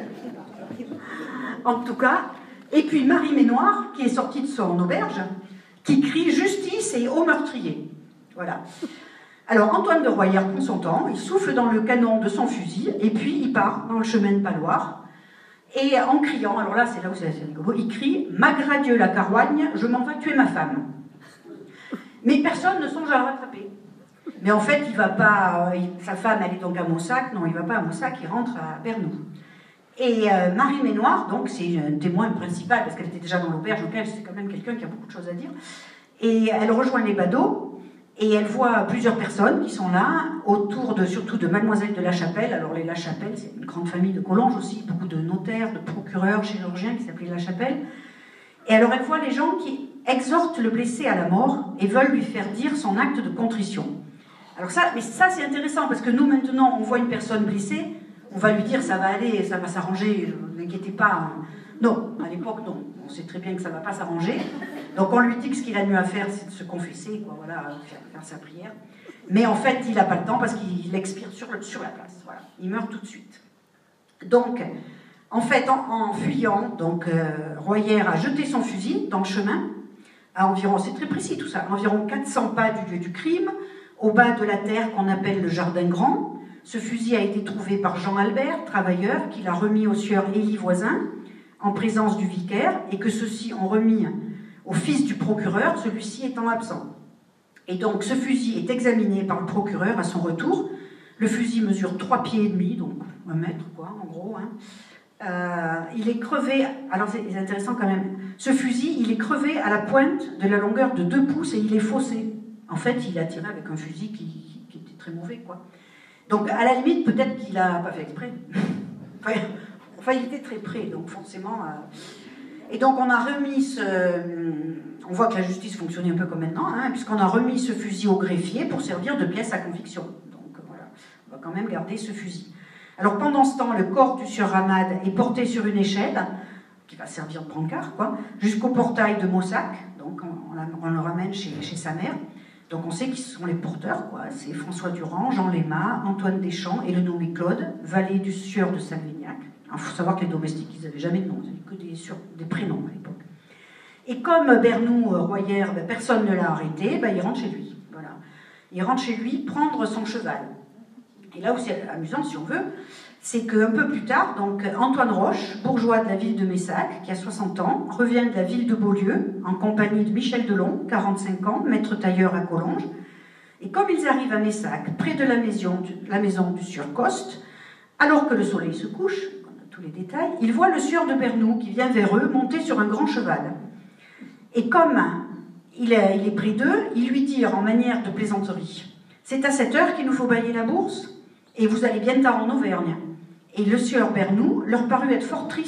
En tout cas, et puis Marie Ménoir, qui est sortie de son auberge, qui crie justice et au meurtrier. Voilà. Alors Antoine de Royer prend son temps, il souffle dans le canon de son fusil, et puis il part dans le chemin de Paloire, et en criant, alors là c'est là où c'est assez rigolo, il crie « Magradieu la carogne, je m'en vais tuer ma femme ». Mais personne ne songe à le rattraper. Mais en fait, il va pas, sa femme elle est donc à Moussac, non il va pas à Moussac, il rentre à Bernoux. Et Marie Ménoir, donc c'est un témoin principal, parce qu'elle était déjà dans l'auberge, donc elle c'est quand même quelqu'un qui a beaucoup de choses à dire, et elle rejoint les badauds, et elle voit plusieurs personnes qui sont là, autour surtout de Mademoiselle de La Chapelle. Alors les La Chapelle, c'est une grande famille de Collonges aussi, beaucoup de notaires, de procureurs, chirurgiens qui s'appelaient La Chapelle. Et alors elle voit les gens qui exhortent le blessé à la mort et veulent lui faire dire son acte de contrition. Alors ça c'est intéressant parce que nous maintenant on voit une personne blessée, on va lui dire ça va aller, ça va s'arranger, ne vous inquiétez pas. Non, à l'époque non, on sait très bien que ça ne va pas s'arranger. Donc on lui dit que ce qu'il a mieux à faire c'est de se confesser, quoi, voilà, faire sa prière. Mais en fait il n'a pas le temps parce qu'il expire sur la place, voilà. Il meurt tout de suite. Donc en fait en fuyant, donc Royer a jeté son fusil dans le chemin, à environ, c'est très précis tout ça, environ 400 pas du lieu du crime, au bas de la terre qu'on appelle le Jardin Grand. Ce fusil a été trouvé par Jean Albert, travailleur, qui l'a remis au sieur Élie Voisin, en présence du vicaire, et que ceux-ci ont remis au fils du procureur, celui-ci étant absent. Et donc ce fusil est examiné par le procureur à son retour. Le fusil mesure 3 pieds et demi, donc 1 mètre, quoi, en gros. Hein. Il est crevé, alors c'est intéressant quand même, ce fusil, il est crevé à la pointe de la longueur de 2 pouces et il est faussé. En fait, il a tiré avec un fusil qui était très mauvais, quoi. Donc, à la limite, peut-être qu'il n'a pas fait exprès. Enfin, il était très près, donc forcément... Et donc, on a remis on voit que la justice fonctionnait un peu comme maintenant, hein, puisqu'on a remis ce fusil au greffier pour servir de pièce à conviction. Donc, voilà, on va quand même garder ce fusil. Alors, pendant ce temps, le corps du sieur Ramade est porté sur une échelle, qui va servir de brancard, quoi, jusqu'au portail de Moussac. Donc, on le ramène chez sa mère. Donc on sait qui sont les porteurs, quoi. C'est François Durand, Jean Léma, Antoine Deschamps et le nommé Claude, valet du sieur de Salvignac. Il faut savoir que les domestiques, ils n'avaient jamais de nom, ils n'avaient que des prénoms à l'époque. Et comme Bernoux, Royer, personne ne l'a arrêté, il rentre chez lui. Voilà. Il rentre chez lui prendre son cheval. Et là où c'est amusant, si on veut, c'est qu'un peu plus tard, donc Antoine Roche, bourgeois de la ville de Messac, qui a 60 ans, revient de la ville de Beaulieu, en compagnie de Michel Delon, 45 ans, maître tailleur à Collonges. Et comme ils arrivent à Messac, près de la maison du sieur Coste, alors que le soleil se couche, on a tous les détails, ils voient le sieur de Bernoux qui vient vers eux, monté sur un grand cheval. Et comme il est près d'eux, il lui dit en manière de plaisanterie, « C'est à cette heure qu'il nous faut bailler la bourse, et vous allez bien tard en Auvergne. » Et le sieur Bernoux leur parut être fort triste,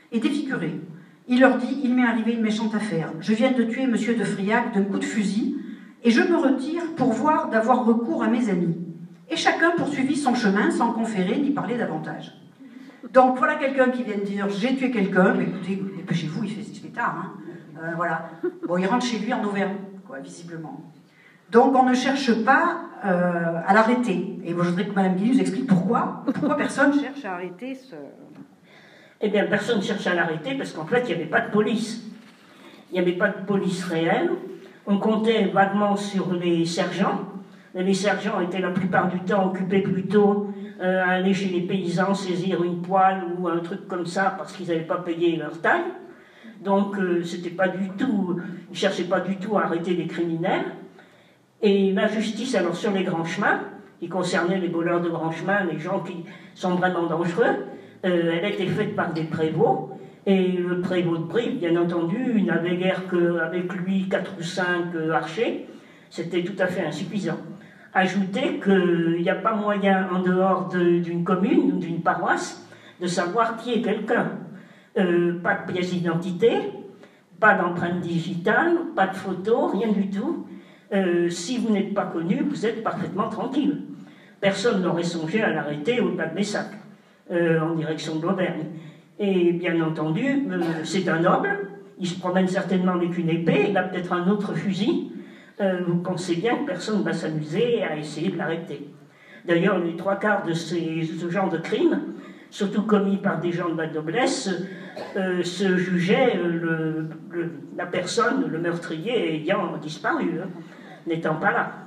est défiguré. Il leur dit, il m'est arrivé une méchante affaire. Je viens de tuer monsieur de Friac d'un coup de fusil et je me retire pour voir d'avoir recours à mes amis. Et chacun poursuivit son chemin sans conférer ni parler davantage. Donc voilà quelqu'un qui vient de dire, j'ai tué quelqu'un, mais écoutez, dépêchez-vous, il fait tard. Hein. Voilà. Bon, il rentre chez lui en Auvergne, quoi, visiblement. Donc on ne cherche pas à l'arrêter. Et moi, je voudrais que Mme Guilly nous explique pourquoi personne cherche à arrêter ce... Eh bien, personne ne cherche à l'arrêter parce qu'en fait, il n'y avait pas de police. Il n'y avait pas de police réelle. On comptait vaguement sur les sergents. Les sergents étaient la plupart du temps occupés plutôt à aller chez les paysans saisir une poêle ou un truc comme ça parce qu'ils n'avaient pas payé leur taille. Donc, c'était pas du tout, ils ne cherchaient pas du tout à arrêter les criminels. Et la justice, alors sur les grands chemins, qui concernait les voleurs de grands chemins, les gens qui sont vraiment dangereux, elle était faite par des prévôts. Et le prévôt de Brive, bien entendu, n'avait guère qu'avec lui 4 ou 5 archers. C'était tout à fait insuffisant. Ajoutez qu'il n'y a pas moyen, en dehors d'une commune ou d'une paroisse, de savoir qui est quelqu'un. Pas de pièce d'identité, pas d'empreinte digitale, pas de photo, rien du tout. Si vous n'êtes pas connu, vous êtes parfaitement tranquille. Personne n'aurait songé à l'arrêter au-delà de Messac, en direction de l'Auvergne. Et bien entendu, c'est un noble, il se promène certainement avec une épée, il a peut-être un autre fusil. Vous pensez bien que personne ne va s'amuser à essayer de l'arrêter. D'ailleurs, les 3/4 de ce genre de crimes, surtout commis par des gens de la noblesse, se jugeaient la personne, le meurtrier, ayant disparu, hein, n'étant pas là.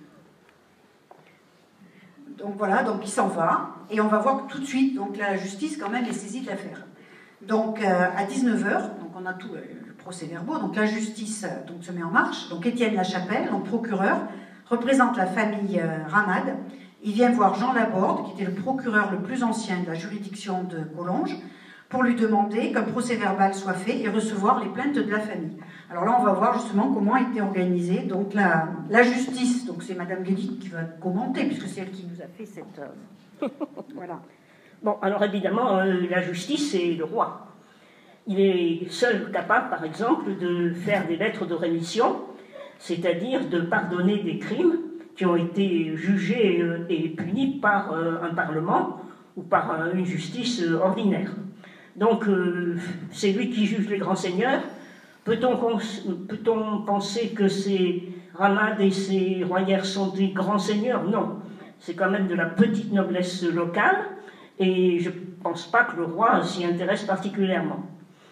Donc voilà, donc il s'en va, et on va voir tout de suite, donc la justice quand même est saisie de l'affaire. Donc à 19h, donc on a tout le procès-verbaux, donc la justice donc, se met en marche, donc Étienne Lachapelle, donc procureur, représente la famille Ramade, il vient voir Jean Laborde, qui était le procureur le plus ancien de la juridiction de Collonges, pour lui demander qu'un procès-verbal soit fait et recevoir les plaintes de la famille. Alors là, on va voir justement comment a été organisée donc la justice. Donc c'est Madame Guédy qui va commenter, puisque c'est elle qui nous a fait cette... Voilà. Bon, alors évidemment, la justice, c'est le roi. Il est seul capable, par exemple, de faire des lettres de rémission, c'est-à-dire de pardonner des crimes qui ont été jugés et punis par un parlement ou par une justice ordinaire. Donc, c'est lui qui juge les grands seigneurs. Peut-on penser que ces Ramades et ces Royères sont des grands seigneurs? Non. C'est quand même de la petite noblesse locale, et je ne pense pas que le roi s'y intéresse particulièrement.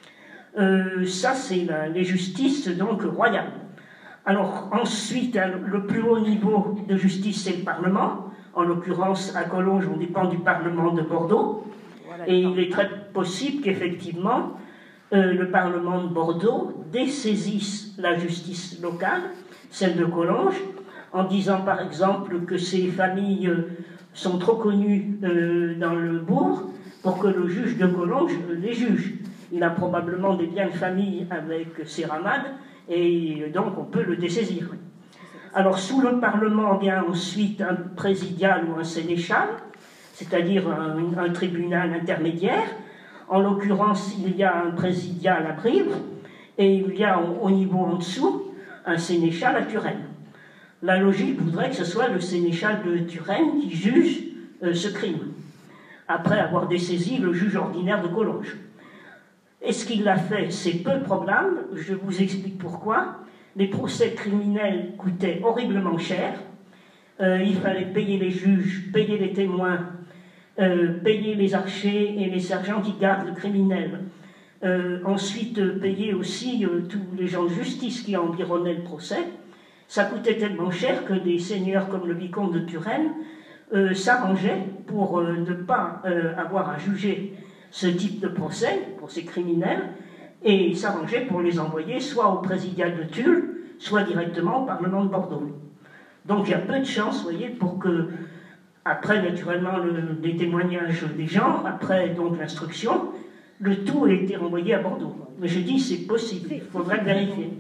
Ça, c'est les justices donc royales. Alors ensuite, le plus haut niveau de justice, c'est le Parlement. En l'occurrence, à Collonges, on dépend du Parlement de Bordeaux. Et il est très possible qu'effectivement, le Parlement de Bordeaux dessaisisse la justice locale, celle de Collonges, en disant par exemple que ces familles sont trop connues dans le bourg pour que le juge de Collonges les juge. Il a probablement des biens de famille avec ces Ramades, et donc on peut le dessaisir. Alors sous le Parlement vient ensuite un présidial ou un sénéchal, c'est-à-dire un tribunal intermédiaire. En l'occurrence, il y a un présidial à Brive, et il y a au niveau en dessous un sénéchal à Turenne. La logique voudrait que ce soit le sénéchal de Turenne qui juge ce crime, après avoir dessaisi le juge ordinaire de Collonges. Est-ce qu'il l'a fait? C'est peu probable, je vous explique pourquoi. Les procès criminels coûtaient horriblement cher, il fallait payer les juges, payer les témoins, payer les archers et les sergents qui gardent le criminel. Ensuite, payer aussi tous les gens de justice qui environnaient le procès. Ça coûtait tellement cher que des seigneurs comme le vicomte de Turenne s'arrangeaient pour ne pas avoir à juger ce type de procès pour ces criminels, et s'arrangeaient pour les envoyer soit au présidial de Tulle, soit directement au Parlement de Bordeaux. Donc il y a peu de chance, vous voyez, pour que, après naturellement les témoignages des gens, après donc l'instruction, le tout ait été renvoyé à Bordeaux. Mais je dis c'est possible, il faudrait vérifier.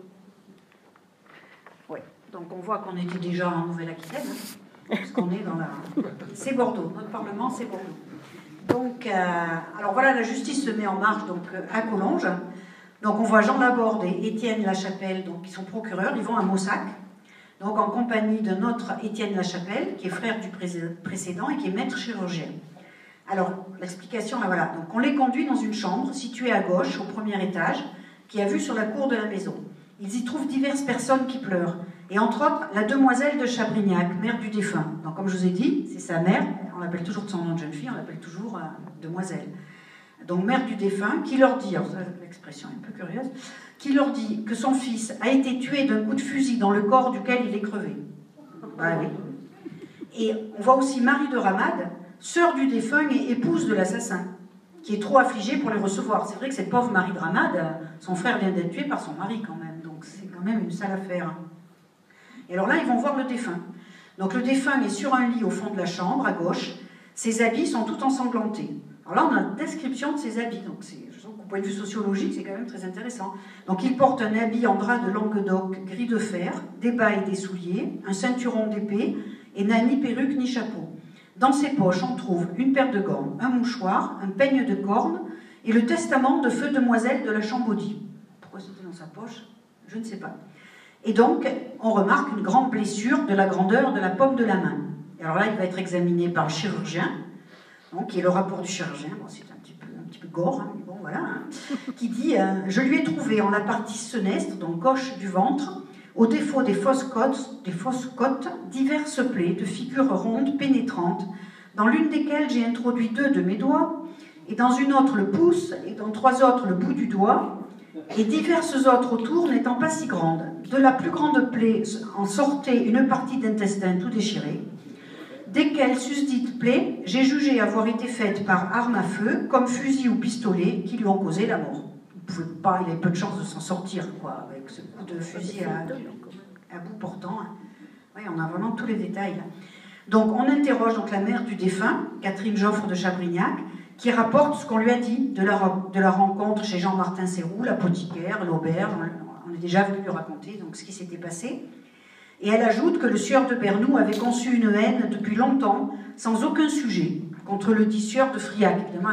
Oui, donc on voit qu'on était déjà en Nouvelle-Aquitaine, parce qu'on est dans la... C'est Bordeaux, notre Parlement c'est Bordeaux. Donc, alors voilà, la justice se met en marche donc, à Collonges. Donc on voit Jean Laborde et Étienne Lachapelle, donc, qui sont procureurs, ils vont à Mossac, donc en compagnie d'un autre Étienne Lachapelle, qui est frère du précédent et qui est maître chirurgien. Alors, l'explication, là, voilà. Donc on les conduit dans une chambre située à gauche, au premier étage, qui a vue sur la cour de la maison. Ils y trouvent diverses personnes qui pleurent, et entre autres, la demoiselle de Chabrignac, mère du défunt. Donc comme je vous ai dit, c'est sa mère, on l'appelle toujours de son nom de jeune fille, on l'appelle toujours demoiselle. Donc mère du défunt, qui leur dit, l'expression est un peu curieuse, qui leur dit que son fils a été tué d'un coup de fusil dans le corps duquel il est crevé. Ah oui. Et on voit aussi Marie de Ramade, sœur du défunt et épouse de l'assassin, qui est trop affligée pour les recevoir. C'est vrai que cette pauvre Marie de Ramade, son frère vient d'être tué par son mari quand même, donc c'est quand même une sale affaire. Et alors là, ils vont voir le défunt. Donc le défunt est sur un lit au fond de la chambre, à gauche. Ses habits sont tout ensanglantés. Alors là, on a une description de ses habits. Donc je trouve qu'au point de vue sociologique, c'est quand même très intéressant. Donc il porte un habit en drap de Languedoc gris de fer, des bas et des souliers, un ceinturon d'épée, et n'a ni perruque ni chapeau. Dans ses poches, on trouve une paire de gants, un mouchoir, un peigne de corne et le testament de feu demoiselle de la Chambaudie. Pourquoi c'était dans sa poche? Je ne sais pas. Et donc, on remarque une grande blessure de la grandeur de la paume de la main. Et alors là, il va être examiné par le chirurgien, donc, qui est le rapport du chirurgien, bon, c'est un petit peu gore, hein, mais bon, voilà, hein, qui dit « Je lui ai trouvé en la partie senestre, donc gauche du ventre, au défaut des fausses côtes, diverses plaies de figures rondes pénétrantes, dans l'une desquelles j'ai introduit 2 de mes doigts, et dans une autre le pouce, et dans 3 autres le bout du doigt, et diverses autres autour n'étant pas si grandes. De la plus grande plaie en sortait une partie d'intestin tout déchiré, desquelles susdites plaies, j'ai jugé avoir été faites par arme à feu, comme fusil ou pistolet, qui lui ont causé la mort. Il avait peu de chance de s'en sortir, quoi, avec ce coup de fusil à bout portant. Oui, on a vraiment tous les détails. Là. Donc, on interroge donc, la mère du défunt, Catherine Joffre de Chabrignac, qui rapporte ce qu'on lui a dit de la rencontre chez Jean-Martin Sérou, l'apothicaire, l'auberge. On est déjà venu lui raconter donc, ce qui s'était passé. Et elle ajoute que le sieur de Bernoux avait conçu une haine depuis longtemps, sans aucun sujet, contre le dit sieur de Friac. Évidemment,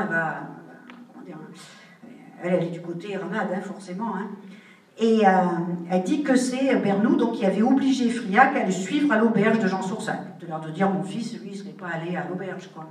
elle est du côté Ramade, hein, forcément. Hein. Et elle dit que c'est Bernoux donc, qui avait obligé Friac à le suivre à l'auberge de Jean Soursac. De leur de dire, mon fils, lui, il ne serait pas allé à l'auberge, quoi.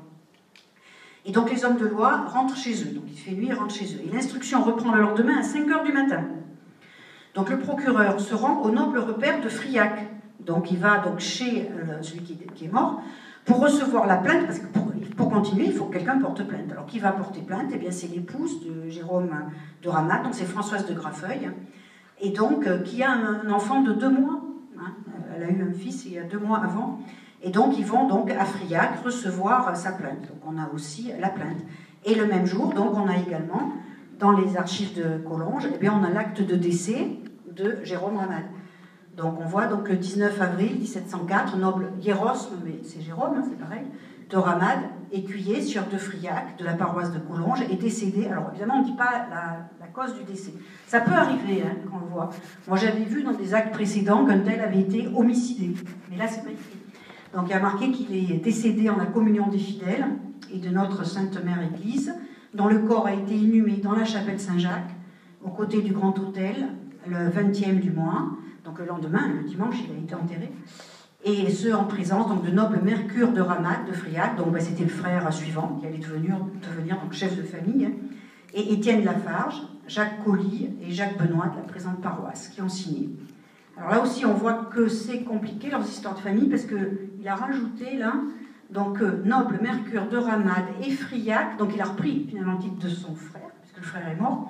Et donc les hommes de loi rentrent chez eux. Donc il fait nuit, ils rentrent chez eux. Et l'instruction reprend le lendemain à 5h du matin. Donc le procureur se rend au noble repère de Friac. Donc il va donc chez celui qui est mort pour recevoir la plainte, parce que pour continuer, il faut que quelqu'un porte plainte. Alors qui va porter plainte? Eh bien c'est l'épouse de Jérôme de Ramade, donc c'est Françoise de Grafeuil, et donc qui a un enfant de 2 mois. Hein. Elle a eu un fils il y a 2 mois avant. Et donc, ils vont donc à Friac recevoir sa plainte. Donc, on a aussi la plainte. Et le même jour, donc, on a également, dans les archives de Collonges, eh bien, on a l'acte de décès de Jérôme Ramade. Donc, on voit donc le 19 avril 1704, noble Hiérosme, mais c'est Jérôme, hein, c'est pareil, de Ramade, écuyer, sieur de Friac, de la paroisse de Collonges, est décédé. Alors, évidemment, on ne dit pas la cause du décès. Ça peut arriver, hein, quand on le voit. Moi, j'avais vu dans des actes précédents qu'un tel avait été homicidé. Mais là, c'est pas écrit. Donc il y a marqué qu'il est décédé en la communion des fidèles et de notre Sainte Mère Église, dont le corps a été inhumé dans la chapelle Saint-Jacques, aux côtés du Grand Autel, le 20e du mois, donc le lendemain, le dimanche, il a été enterré, et ce en présence donc, de noble Mercure de Ramade, de Friac, donc c'était le frère suivant, qui allait devenir donc, chef de famille, et Étienne Lafarge, Jacques Colly et Jacques Benoît de la présente paroisse, qui ont signé. Alors là aussi, on voit que c'est compliqué, leurs histoires de famille, parce qu'il a rajouté là, donc noble Mercure de Ramade et Friac, donc il a repris finalement le titre de son frère, puisque le frère est mort,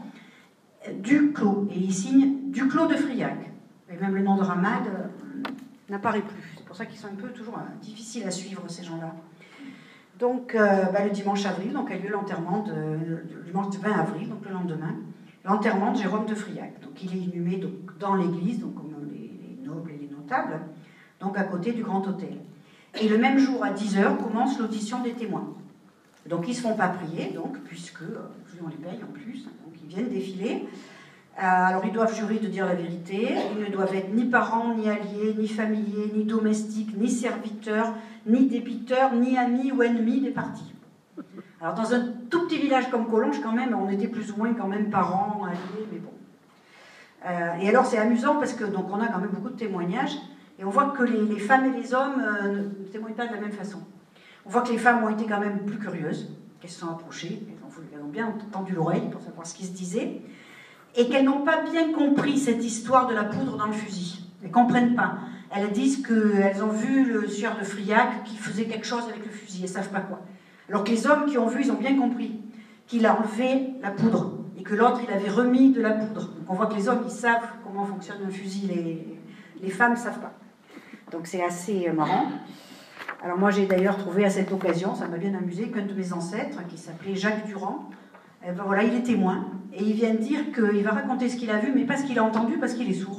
Duclos, et il signe Duclos de Friac. Et même le nom de Ramade n'apparaît plus. C'est pour ça qu'ils sont un peu toujours difficiles à suivre, ces gens-là. Donc, le dimanche avril, donc a lieu l'enterrement le dimanche 20 avril, donc le lendemain, l'enterrement de Jérôme de Friac. Donc il est inhumé donc, dans l'église, donc comme les nobles et les notables, donc à côté du Grand Autel. Et le même jour, à 10h, commence l'audition des témoins. Donc ils ne se font pas prier, donc, puisque on les paye en plus, donc ils viennent défiler. Alors ils doivent jurer de dire la vérité, ils ne doivent être ni parents, ni alliés, ni familiers, ni domestiques, ni serviteurs, ni débiteurs, ni amis ou ennemis des parties. Alors dans un tout petit village comme Collonges, quand même, on était plus ou moins quand même parents, alliés, mais bon. Et alors c'est amusant parce que donc on a quand même beaucoup de témoignages et on voit que les femmes et les hommes ne témoignent pas de la même façon. On voit que les femmes ont été quand même plus curieuses, qu'elles se sont approchées, elles ont bien tendu l'oreille pour savoir ce qui se disait, et qu'elles n'ont pas bien compris cette histoire de la poudre dans le fusil. Elles ne comprennent pas. Elles disent qu'elles ont vu le sieur de Friac qui faisait quelque chose avec le fusil, elles ne savent pas quoi. Alors que les hommes qui ont vu, ils ont bien compris qu'il a enlevé la poudre et que l'autre, il avait remis de la poudre. Donc on voit que les hommes, ils savent comment fonctionne un fusil, les femmes ne savent pas. Donc c'est assez marrant. Alors moi, j'ai d'ailleurs trouvé à cette occasion, ça m'a bien amusé, qu'un de mes ancêtres, qui s'appelait Jacques Durand, eh ben voilà, il est témoin, et il vient de dire qu'il va raconter ce qu'il a vu, mais pas ce qu'il a entendu, parce qu'il est sourd.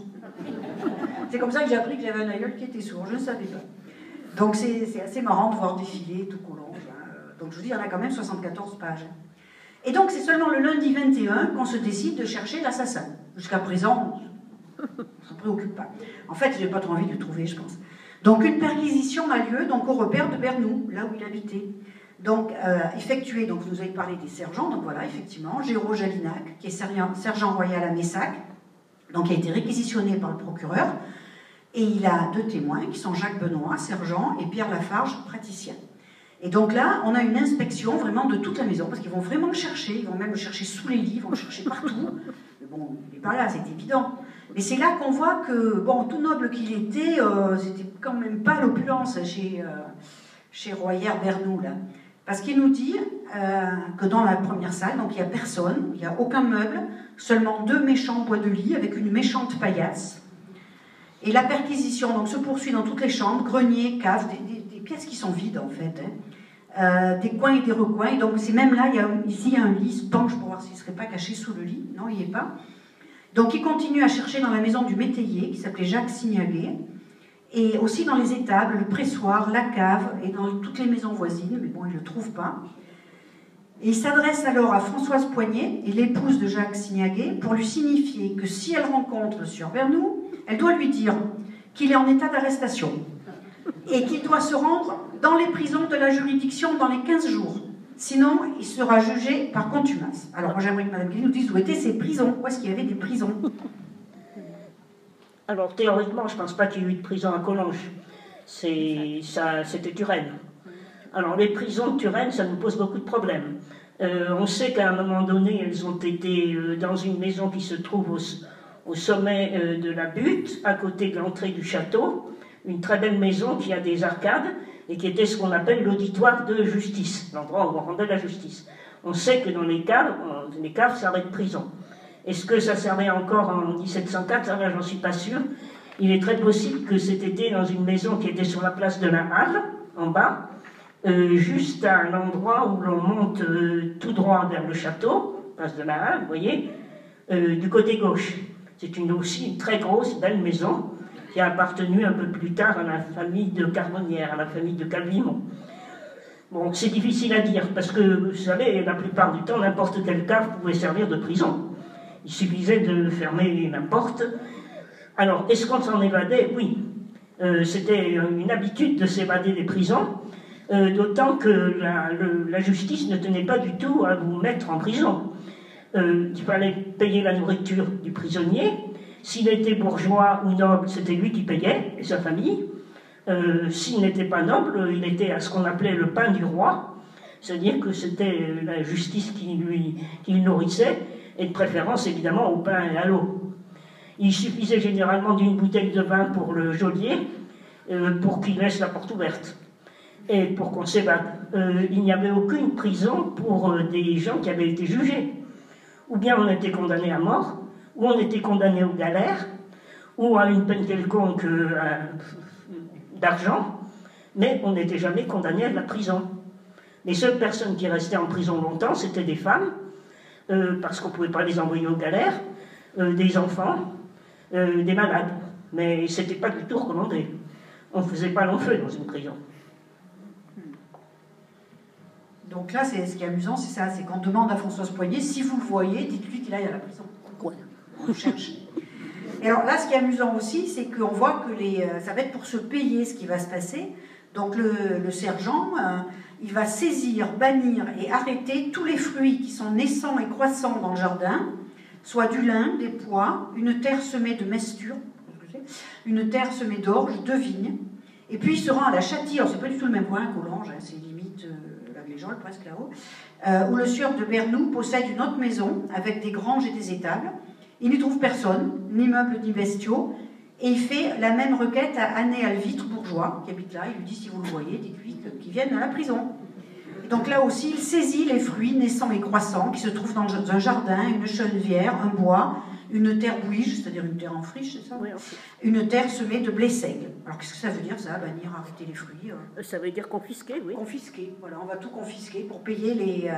C'est comme ça que j'ai appris que j'avais un aïeul qui était sourd, je ne savais pas. Donc c'est assez marrant de voir défiler tout Collonges. Donc je vous dis, il y en a quand même 74 pages. Et donc c'est seulement le lundi 21 qu'on se décide de chercher l'assassin. Jusqu'à présent, on ne s'en préoccupe pas. En fait, je n'ai pas trop envie de le trouver, je pense. Donc une perquisition a lieu donc, au repère de Bernoux, là où il habitait. Donc effectué, donc vous nous avez parlé des sergents, donc voilà, effectivement, Géraud Jalinac, qui est sergent royal à Messac, donc qui a été réquisitionné par le procureur, et il a 2 témoins, qui sont Jacques Benoît, sergent, et Pierre Lafarge, praticien. Et donc là, on a une inspection vraiment de toute la maison, parce qu'ils vont vraiment le chercher, ils vont même le chercher sous les lits, ils vont le chercher partout. Mais bon, il n'est pas là, c'est évident. Mais c'est là qu'on voit que, bon, tout noble qu'il était, c'était quand même pas l'opulence chez Royer-Bernoux, là. Parce qu'il nous dit que dans la première salle, donc il n'y a personne, il n'y a aucun meuble, seulement 2 méchants bois de lit avec une méchante paillasse. Et la perquisition donc, se poursuit dans toutes les chambres, greniers, caves, des pièces qui sont vides en fait, hein. Des coins et des recoins. Et donc c'est même là, ici il y a un lit, se penche pour voir s'il ne serait pas caché sous le lit. Non, il n'y est pas. Donc il continue à chercher dans la maison du métayer, qui s'appelait Jacques Signaguet, et aussi dans les étables, le pressoir, la cave, et dans toutes les maisons voisines, mais bon, il ne le trouve pas. Et il s'adresse alors à Françoise Poignet, et l'épouse de Jacques Signaguet, pour lui signifier que si elle rencontre le sieur Bernoux, elle doit lui dire qu'il est en état d'arrestation, et qu'il doit se rendre dans les prisons de la juridiction dans les 15 jours. Sinon, il sera jugé par contumace. Alors moi j'aimerais que Mme Kelly nous dise où étaient ces prisons, où est-ce qu'il y avait des prisons. Alors théoriquement, je ne pense pas qu'il y ait eu de prison à Collonges. C'était Turenne. Alors les prisons de Turenne, ça nous pose beaucoup de problèmes. On sait qu'à un moment donné, elles ont été dans une maison qui se trouve au sommet de la butte, à côté de l'entrée du château, une très belle maison qui a des arcades, et qui était ce qu'on appelle l'auditoire de justice, l'endroit où on rendait la justice. On sait que dans les caves servaient de prison. Est-ce que ça servait encore en 1704? Ça, là, j'en suis pas sûr. Il est très possible que c'était dans une maison qui était sur la place de la Halle, en bas, juste à l'endroit où l'on monte tout droit vers le château, place de la Halle, vous voyez, du côté gauche. C'est aussi une très grosse, belle maison, qui a appartenu un peu plus tard à la famille de Carbonnière, à la famille de Calvimont. Bon, c'est difficile à dire, parce que, vous savez, la plupart du temps, n'importe quelle cave pouvait servir de prison. Il suffisait de fermer n'importe. Alors, est-ce qu'on s'en évadait? Oui. C'était une habitude de s'évader des prisons, d'autant que la justice ne tenait pas du tout à vous mettre en prison. Il fallait payer la nourriture du prisonnier. S'il était bourgeois ou noble, c'était lui qui payait, et sa famille. S'il n'était pas noble, il était à ce qu'on appelait le pain du roi, c'est-à-dire que c'était la justice qui le nourrissait, et de préférence évidemment au pain et à l'eau. Il suffisait généralement d'une bouteille de vin pour le geôlier, pour qu'il laisse la porte ouverte, et pour qu'on s'évade. Il n'y avait aucune prison pour des gens qui avaient été jugés. Ou bien on était condamné à mort, ou on était condamné aux galères, ou à une peine quelconque d'argent, mais on n'était jamais condamné à de la prison. Les seules personnes qui restaient en prison longtemps, c'était des femmes, parce qu'on ne pouvait pas les envoyer aux galères, des enfants, des malades. Mais ce n'était pas du tout recommandé. On ne faisait pas long feu dans une prison. Donc là, ce qui est amusant, c'est ça, c'est qu'on demande à Françoise Poignet, si vous le voyez, dites-lui qu'il aille à la prison. Ouais. On cherche. Et alors là, ce qui est amusant aussi, c'est qu'on voit que ça va être pour se payer ce qui va se passer. Donc le sergent, il va saisir, bannir et arrêter tous les fruits qui sont naissants et croissants dans le jardin, soit du lin, des pois, une terre semée de mestures, une terre semée d'orge, de vignes. Et puis il se rend à la Châtie, alors c'est pas du tout le même coin qu'Olange, hein, c'est limite la Gléjole, presque là-haut, où le sieur de Bernoux possède une autre maison avec des granges et des étables. Il n'y trouve personne, ni meubles ni bestiaux, et il fait la même requête à Anné Alvitre, bourgeois, qui habite là. Il lui dit, si vous le voyez, dites-lui qu'il vienne à la prison. Et donc là aussi, il saisit les fruits naissants et croissants qui se trouvent dans un jardin, une chènevière, un bois, une terre bouige, c'est-à-dire une terre en friche, c'est ça? Oui, en fait. Une terre semée de blé seigle. Alors qu'est-ce que ça veut dire, ça? Bannir, arrêter les fruits Ça veut dire confisquer, oui. Confisquer, voilà, on va tout confisquer pour payer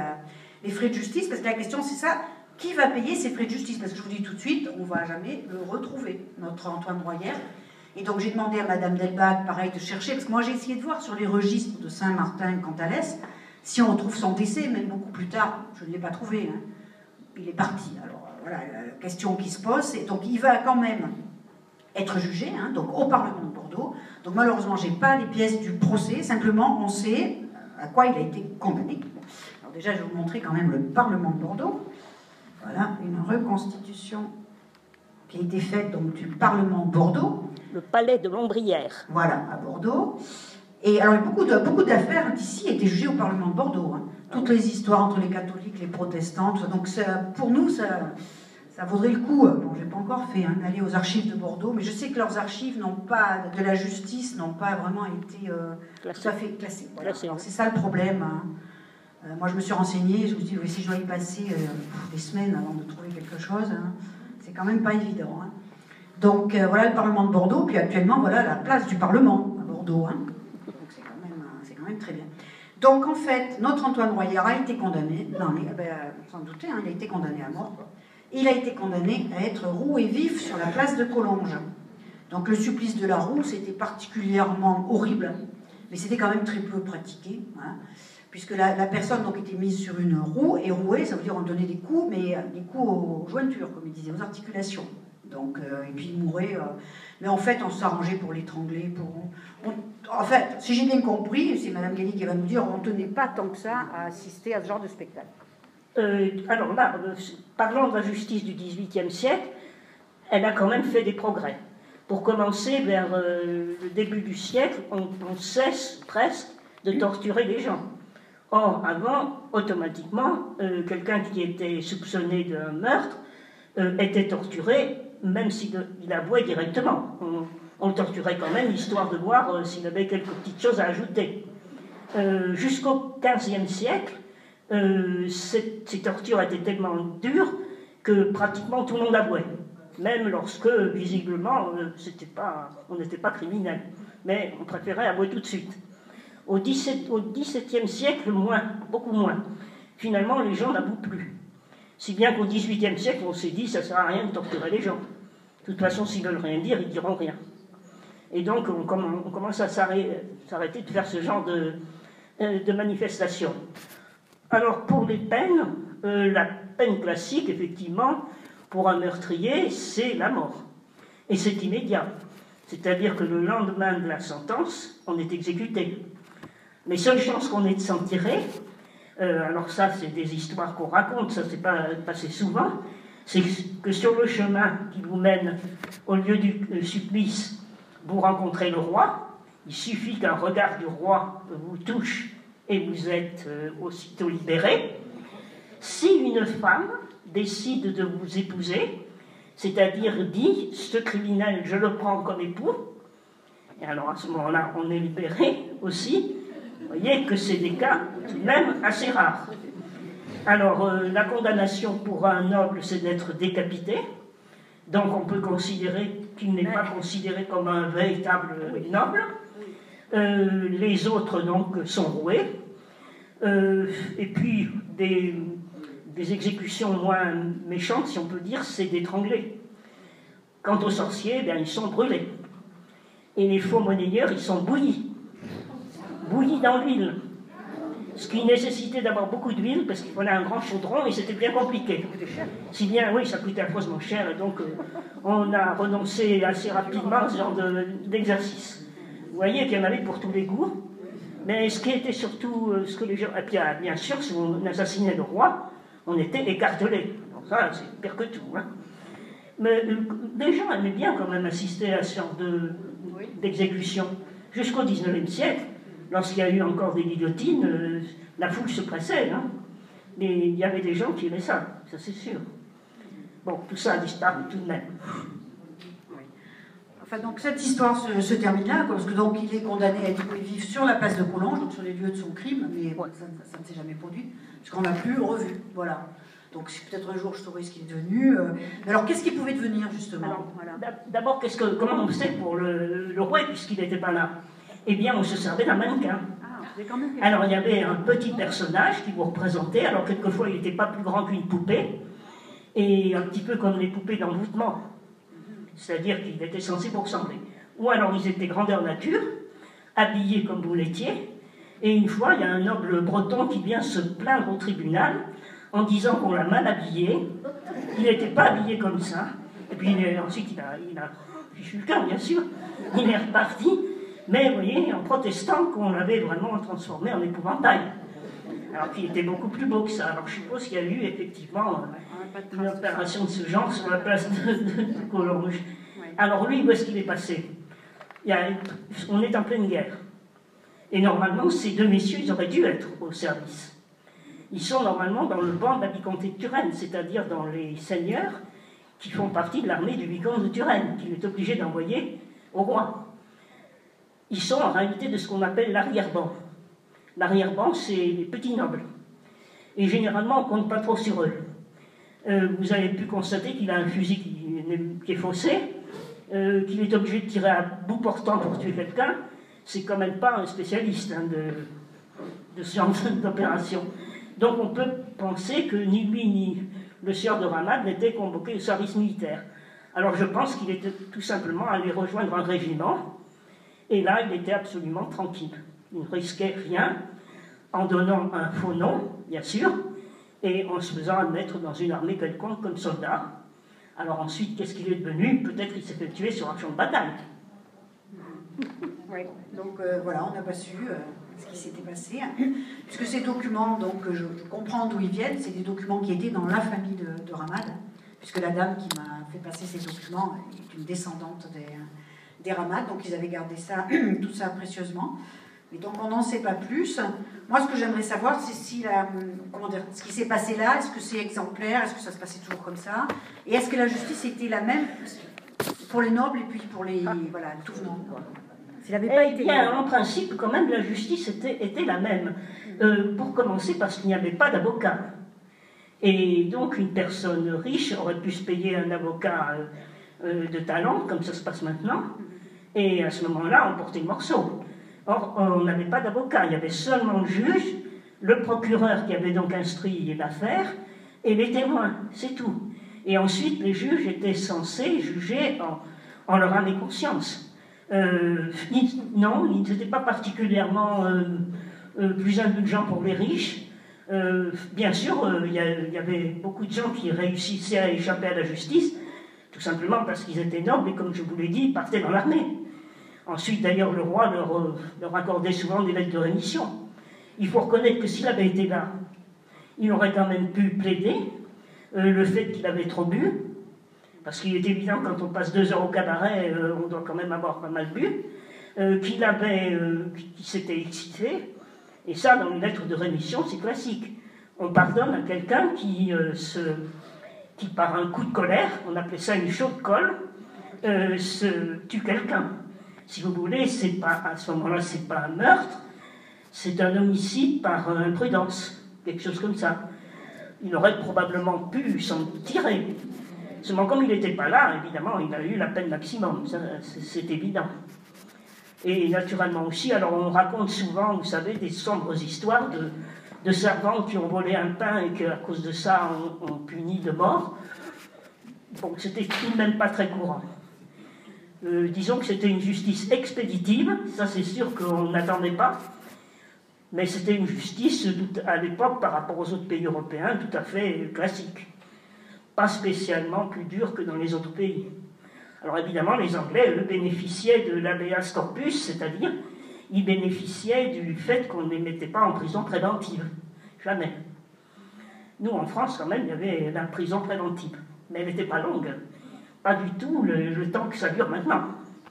les frais de justice, parce que la question c'est ça, qui va payer ces frais de justice? Parce que je vous dis tout de suite, on ne va jamais le retrouver, notre Antoine Royer. Et donc j'ai demandé à Madame Delbach, pareil, de chercher, parce que moi j'ai essayé de voir sur les registres de Saint-Martin-Cantalès, si on trouve son décès, même beaucoup plus tard, je ne l'ai pas trouvé, hein. Il est parti. Alors voilà, la question qui se pose, et donc il va quand même être jugé, hein, donc au Parlement de Bordeaux. Donc malheureusement, je n'ai pas les pièces du procès, simplement on sait à quoi il a été condamné. Alors déjà, je vais vous montrer quand même le Parlement de Bordeaux. Voilà, une reconstitution qui a été faite donc, du Parlement de Bordeaux. Le palais de l'Ombrière. Voilà, à Bordeaux. Et alors, beaucoup d'affaires d'ici étaient jugées au Parlement de Bordeaux. Hein. Toutes les histoires entre les catholiques, les protestants, tout ça. Donc ça, pour nous, ça vaudrait le coup, bon, je n'ai pas encore fait, hein, d'aller aux archives de Bordeaux, mais je sais que leurs archives n'ont pas, de la justice, n'ont pas vraiment été tout à fait classées. Voilà. C'est ça le problème. Hein. Moi, je me suis renseignée, je me suis dit, si je dois y passer des semaines avant de trouver quelque chose, hein, c'est quand même pas évident. Hein. Donc, voilà le Parlement de Bordeaux, puis actuellement, voilà la place du Parlement à Bordeaux. Hein. Donc, c'est quand même très bien. Donc, en fait, notre Antoine Royer a été condamné, non, mais sans douter, hein, il a été condamné à mort. Il a été condamné à être roué vif sur la place de Collonges. Donc, le supplice de la roue, c'était particulièrement horrible, mais c'était quand même très peu pratiqué. Hein. Puisque la personne donc, était mise sur une roue, et rouée, ça veut dire on donnait des coups, mais des coups aux jointures, comme il disait, aux articulations. Donc, et puis il mourait. Mais en fait, on s'arrangeait pour l'étrangler. En fait, si j'ai bien compris, c'est Mme Guély qui va nous dire, on ne tenait pas tant que ça à assister à ce genre de spectacle. Alors là, parlant de la justice du XVIIIe siècle, elle a quand même fait des progrès. Pour commencer, vers le début du siècle, on cesse presque de torturer les gens. Or, avant, automatiquement, quelqu'un qui était soupçonné d'un meurtre était torturé, même s'il avouait directement. On le torturait quand même, histoire de voir s'il avait quelques petites choses à ajouter. Jusqu'au XVe siècle, ces tortures étaient tellement dures que pratiquement tout le monde avouait. Même lorsque, visiblement, on n'était pas criminel. Mais on préférait avouer tout de suite. Au XVIIe siècle, beaucoup moins. Finalement, les gens n'avouent plus. Si bien qu'au XVIIIe siècle, on s'est dit, ça ne sert à rien de torturer les gens. De toute façon, s'ils ne veulent rien dire, ils ne diront rien. Et donc, on commence à s'arrêter de faire ce genre de manifestations. Alors, pour les peines, la peine classique, effectivement, pour un meurtrier, c'est la mort. Et c'est immédiat. C'est-à-dire que le lendemain de la sentence, on est exécuté. Mais seule chance qu'on ait de s'en tirer, alors ça c'est des histoires qu'on raconte, ça c'est pas passé souvent, c'est que sur le chemin qui vous mène au lieu du supplice, vous rencontrez le roi, il suffit qu'un regard du roi vous touche et vous êtes aussitôt libéré. Si une femme décide de vous épouser, c'est-à-dire dit, ce criminel je le prends comme époux, et alors à ce moment-là on est libéré aussi. Vous voyez que c'est des cas même assez rares. Alors, la condamnation pour un noble, c'est d'être décapité. Donc, on peut considérer qu'il n'est pas considéré comme un véritable noble. Les autres, donc, sont roués. Et puis, des exécutions moins méchantes, si on peut dire, c'est d'étrangler. Quant aux sorciers, bien, ils sont brûlés. Et les faux monnayeurs, ils sont bouillis dans l'huile, ce qui nécessitait d'avoir beaucoup d'huile parce qu'il fallait un grand chaudron et c'était bien compliqué. Si bien, oui, ça coûtait affreusement cher et donc on a renoncé assez rapidement à ce genre d'exercice. Vous voyez qu'il y en avait pour tous les goûts Mais ce qui était surtout, ce que les gens... Et puis, bien sûr, si on assassinait le roi, on était écartelé. Donc ça, c'est pire que tout. Hein. Mais les gens aimaient bien quand même assister à ce genre d'exécution. Jusqu'au XIXe siècle, lorsqu'il y a eu encore des guillotines, la foule se pressait. Hein. Mais il y avait des gens qui aimaient ça c'est sûr. Bon, tout ça a disparu tout de même. Enfin, donc cette histoire se termine là, parce que donc il est condamné à être vif sur la place de Collonges, donc sur les lieux de son crime, mais bon, ça ne s'est jamais produit, puisqu'on n'a plus revu. Voilà. Donc peut-être un jour je saurai ce qu'il est devenu. Alors qu'est-ce qu'il pouvait devenir justement? D'abord, comment on sait pour le roi, puisqu'il n'était pas là? Eh bien, on se servait d'un mannequin. Alors il y avait un petit personnage qui vous représentait, alors quelquefois il n'était pas plus grand qu'une poupée, et un petit peu comme les poupées d'envoûtement. C'est-à-dire qu'il était censé vous ressembler. Ou alors ils étaient grandeur nature, habillés comme vous l'étiez, et une fois il y a un noble breton qui vient se plaindre au tribunal en disant qu'on l'a mal habillé, il n'était pas habillé comme ça, et puis ensuite il a fichu le camp bien sûr, il est reparti, mais vous voyez, en protestant qu'on l'avait vraiment transformé en épouvantail. Alors qu'il était beaucoup plus beau que ça. Alors je suppose qu'il y a eu effectivement une opération de ce genre sur la place de Collonges. Alors lui, où est-ce qu'il est passé? On est en pleine guerre. Et normalement, ces deux messieurs, ils auraient dû être au service. Ils sont normalement dans le banc de la vicomté de Turenne, c'est-à-dire dans les seigneurs qui font partie de l'armée du vicomte de Turenne, qu'il est obligé d'envoyer au roi. Ils sont en réalité de ce qu'on appelle l'arrière-ban. L'arrière-ban, c'est les petits nobles. Et généralement, on ne compte pas trop sur eux. Vous avez pu constater qu'il a un fusil qui est faussé, qu'il est obligé de tirer à bout portant pour tuer quelqu'un. C'est quand même pas un spécialiste hein, de ce genre d'opération. Donc on peut penser que ni lui ni le sieur de Ramade n'étaient convoqués au service militaire. Alors je pense qu'il était tout simplement allé rejoindre un régiment, et là il était absolument tranquille. Il ne risquait rien, en donnant un faux nom, bien sûr, et en se faisant admettre dans une armée quelconque comme soldat. Alors ensuite, qu'est-ce qu'il est devenu? Peut-être qu'il s'est fait tuer sur un champ de bataille. Oui, donc voilà, on n'a pas su ce qui s'était passé. Puisque ces documents, donc je comprends d'où ils viennent, c'est des documents qui étaient dans la famille de Ramade, puisque la dame qui m'a fait passer ces documents est une descendante des Ramades, donc ils avaient gardé ça, tout ça précieusement. Mais donc on n'en sait pas plus. Moi, ce que j'aimerais savoir, c'est si ce qui s'est passé là, est-ce que c'est exemplaire, est-ce que ça se passait toujours comme ça, et est-ce que la justice était la même pour les nobles et puis pour les tout venant. S'il n'avait pas été bien, en principe, quand même, la justice était la même. Pour commencer, parce qu'il n'y avait pas d'avocat. Et donc, une personne riche aurait pu se payer un avocat de talent, comme ça se passe maintenant, et à ce moment-là, on portait le morceau. Or, on n'avait pas d'avocat, il y avait seulement le juge, le procureur qui avait donc instruit l'affaire, et les témoins, c'est tout. Et ensuite, les juges étaient censés juger en leur âme et conscience. Non, ils n'étaient pas particulièrement plus indulgents pour les riches. Bien sûr, il y avait beaucoup de gens qui réussissaient à échapper à la justice, tout simplement parce qu'ils étaient nobles, et comme je vous l'ai dit, ils partaient dans l'armée. Ensuite, d'ailleurs, le roi leur accordait souvent des lettres de rémission. Il faut reconnaître que s'il avait été là, il aurait quand même pu plaider le fait qu'il avait trop bu, parce qu'il est évident, quand on passe 2 heures au cabaret, on doit quand même avoir pas mal bu, qu'il s'était excité, et ça, dans une lettre de rémission, c'est classique. On pardonne à quelqu'un qui, par un coup de colère, on appelait ça une chaude colle, tue quelqu'un. Si vous voulez, à ce moment-là, c'est pas un meurtre, c'est un homicide par imprudence, quelque chose comme ça. Il aurait probablement pu s'en tirer. Seulement, comme il n'était pas là, évidemment, il a eu la peine maximum, c'est évident. Et naturellement aussi, alors on raconte souvent, vous savez, des sombres histoires de servantes qui ont volé un pain et qu'à cause de ça, on punit de mort. Bon, c'était tout de même pas très courant. Disons que c'était une justice expéditive, ça c'est sûr qu'on n'attendait pas, mais c'était une justice à l'époque par rapport aux autres pays européens tout à fait classique, pas spécialement plus dure que dans les autres pays. Alors évidemment les Anglais, eux, bénéficiaient de l'habeas corpus, c'est-à-dire ils bénéficiaient du fait qu'on ne les mettait pas en prison préventive. Jamais. Nous, en France, quand même, il y avait la prison préventive. Mais elle n'était pas longue. Pas du tout le temps que ça dure maintenant.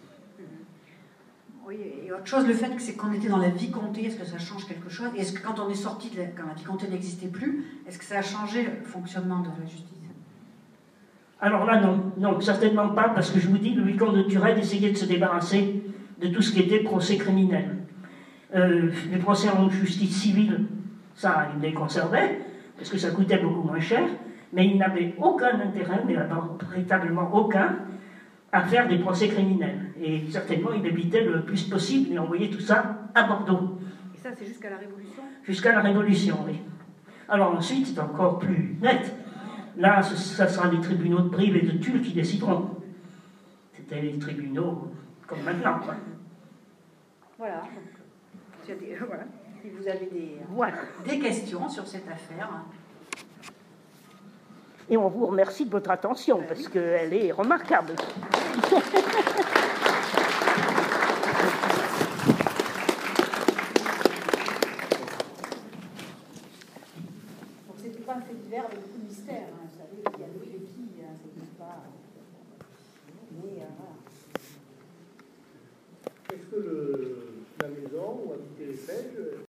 Oui, et autre chose, le fait que c'est qu'on était dans la vicomté, est-ce que ça change quelque chose? Et est-ce que quand on est sorti, quand la vicomté n'existait plus, est-ce que ça a changé le fonctionnement de la justice? Alors là, non. Non, certainement pas, parce que je vous dis, le vicomte de Turenne essayait de se débarrasser de tout ce qui était procès criminel. Les procès en justice civile, ça, il les conservait, parce que ça coûtait beaucoup moins cher, mais il n'avait aucun intérêt, mais véritablement aucun, à faire des procès criminels. Et certainement, il évitait le plus possible et envoyait tout ça à Bordeaux. Et ça, c'est jusqu'à la Révolution? Jusqu'à la Révolution, oui. Alors ensuite, c'est encore plus net. Là, ça sera les tribunaux de Brive et de Tulle qui décideront. C'était les tribunaux comme maintenant, quoi. Voilà. Voilà. Si vous avez Voilà. des questions sur cette affaire. Et on vous remercie de votre attention, parce qu'elle est remarquable. Donc c'était pas un fait divers avec beaucoup de mystère. Vous savez, il y a le qui, c'était pas... Mais voilà. Est-ce que la maison où habitaient les Belges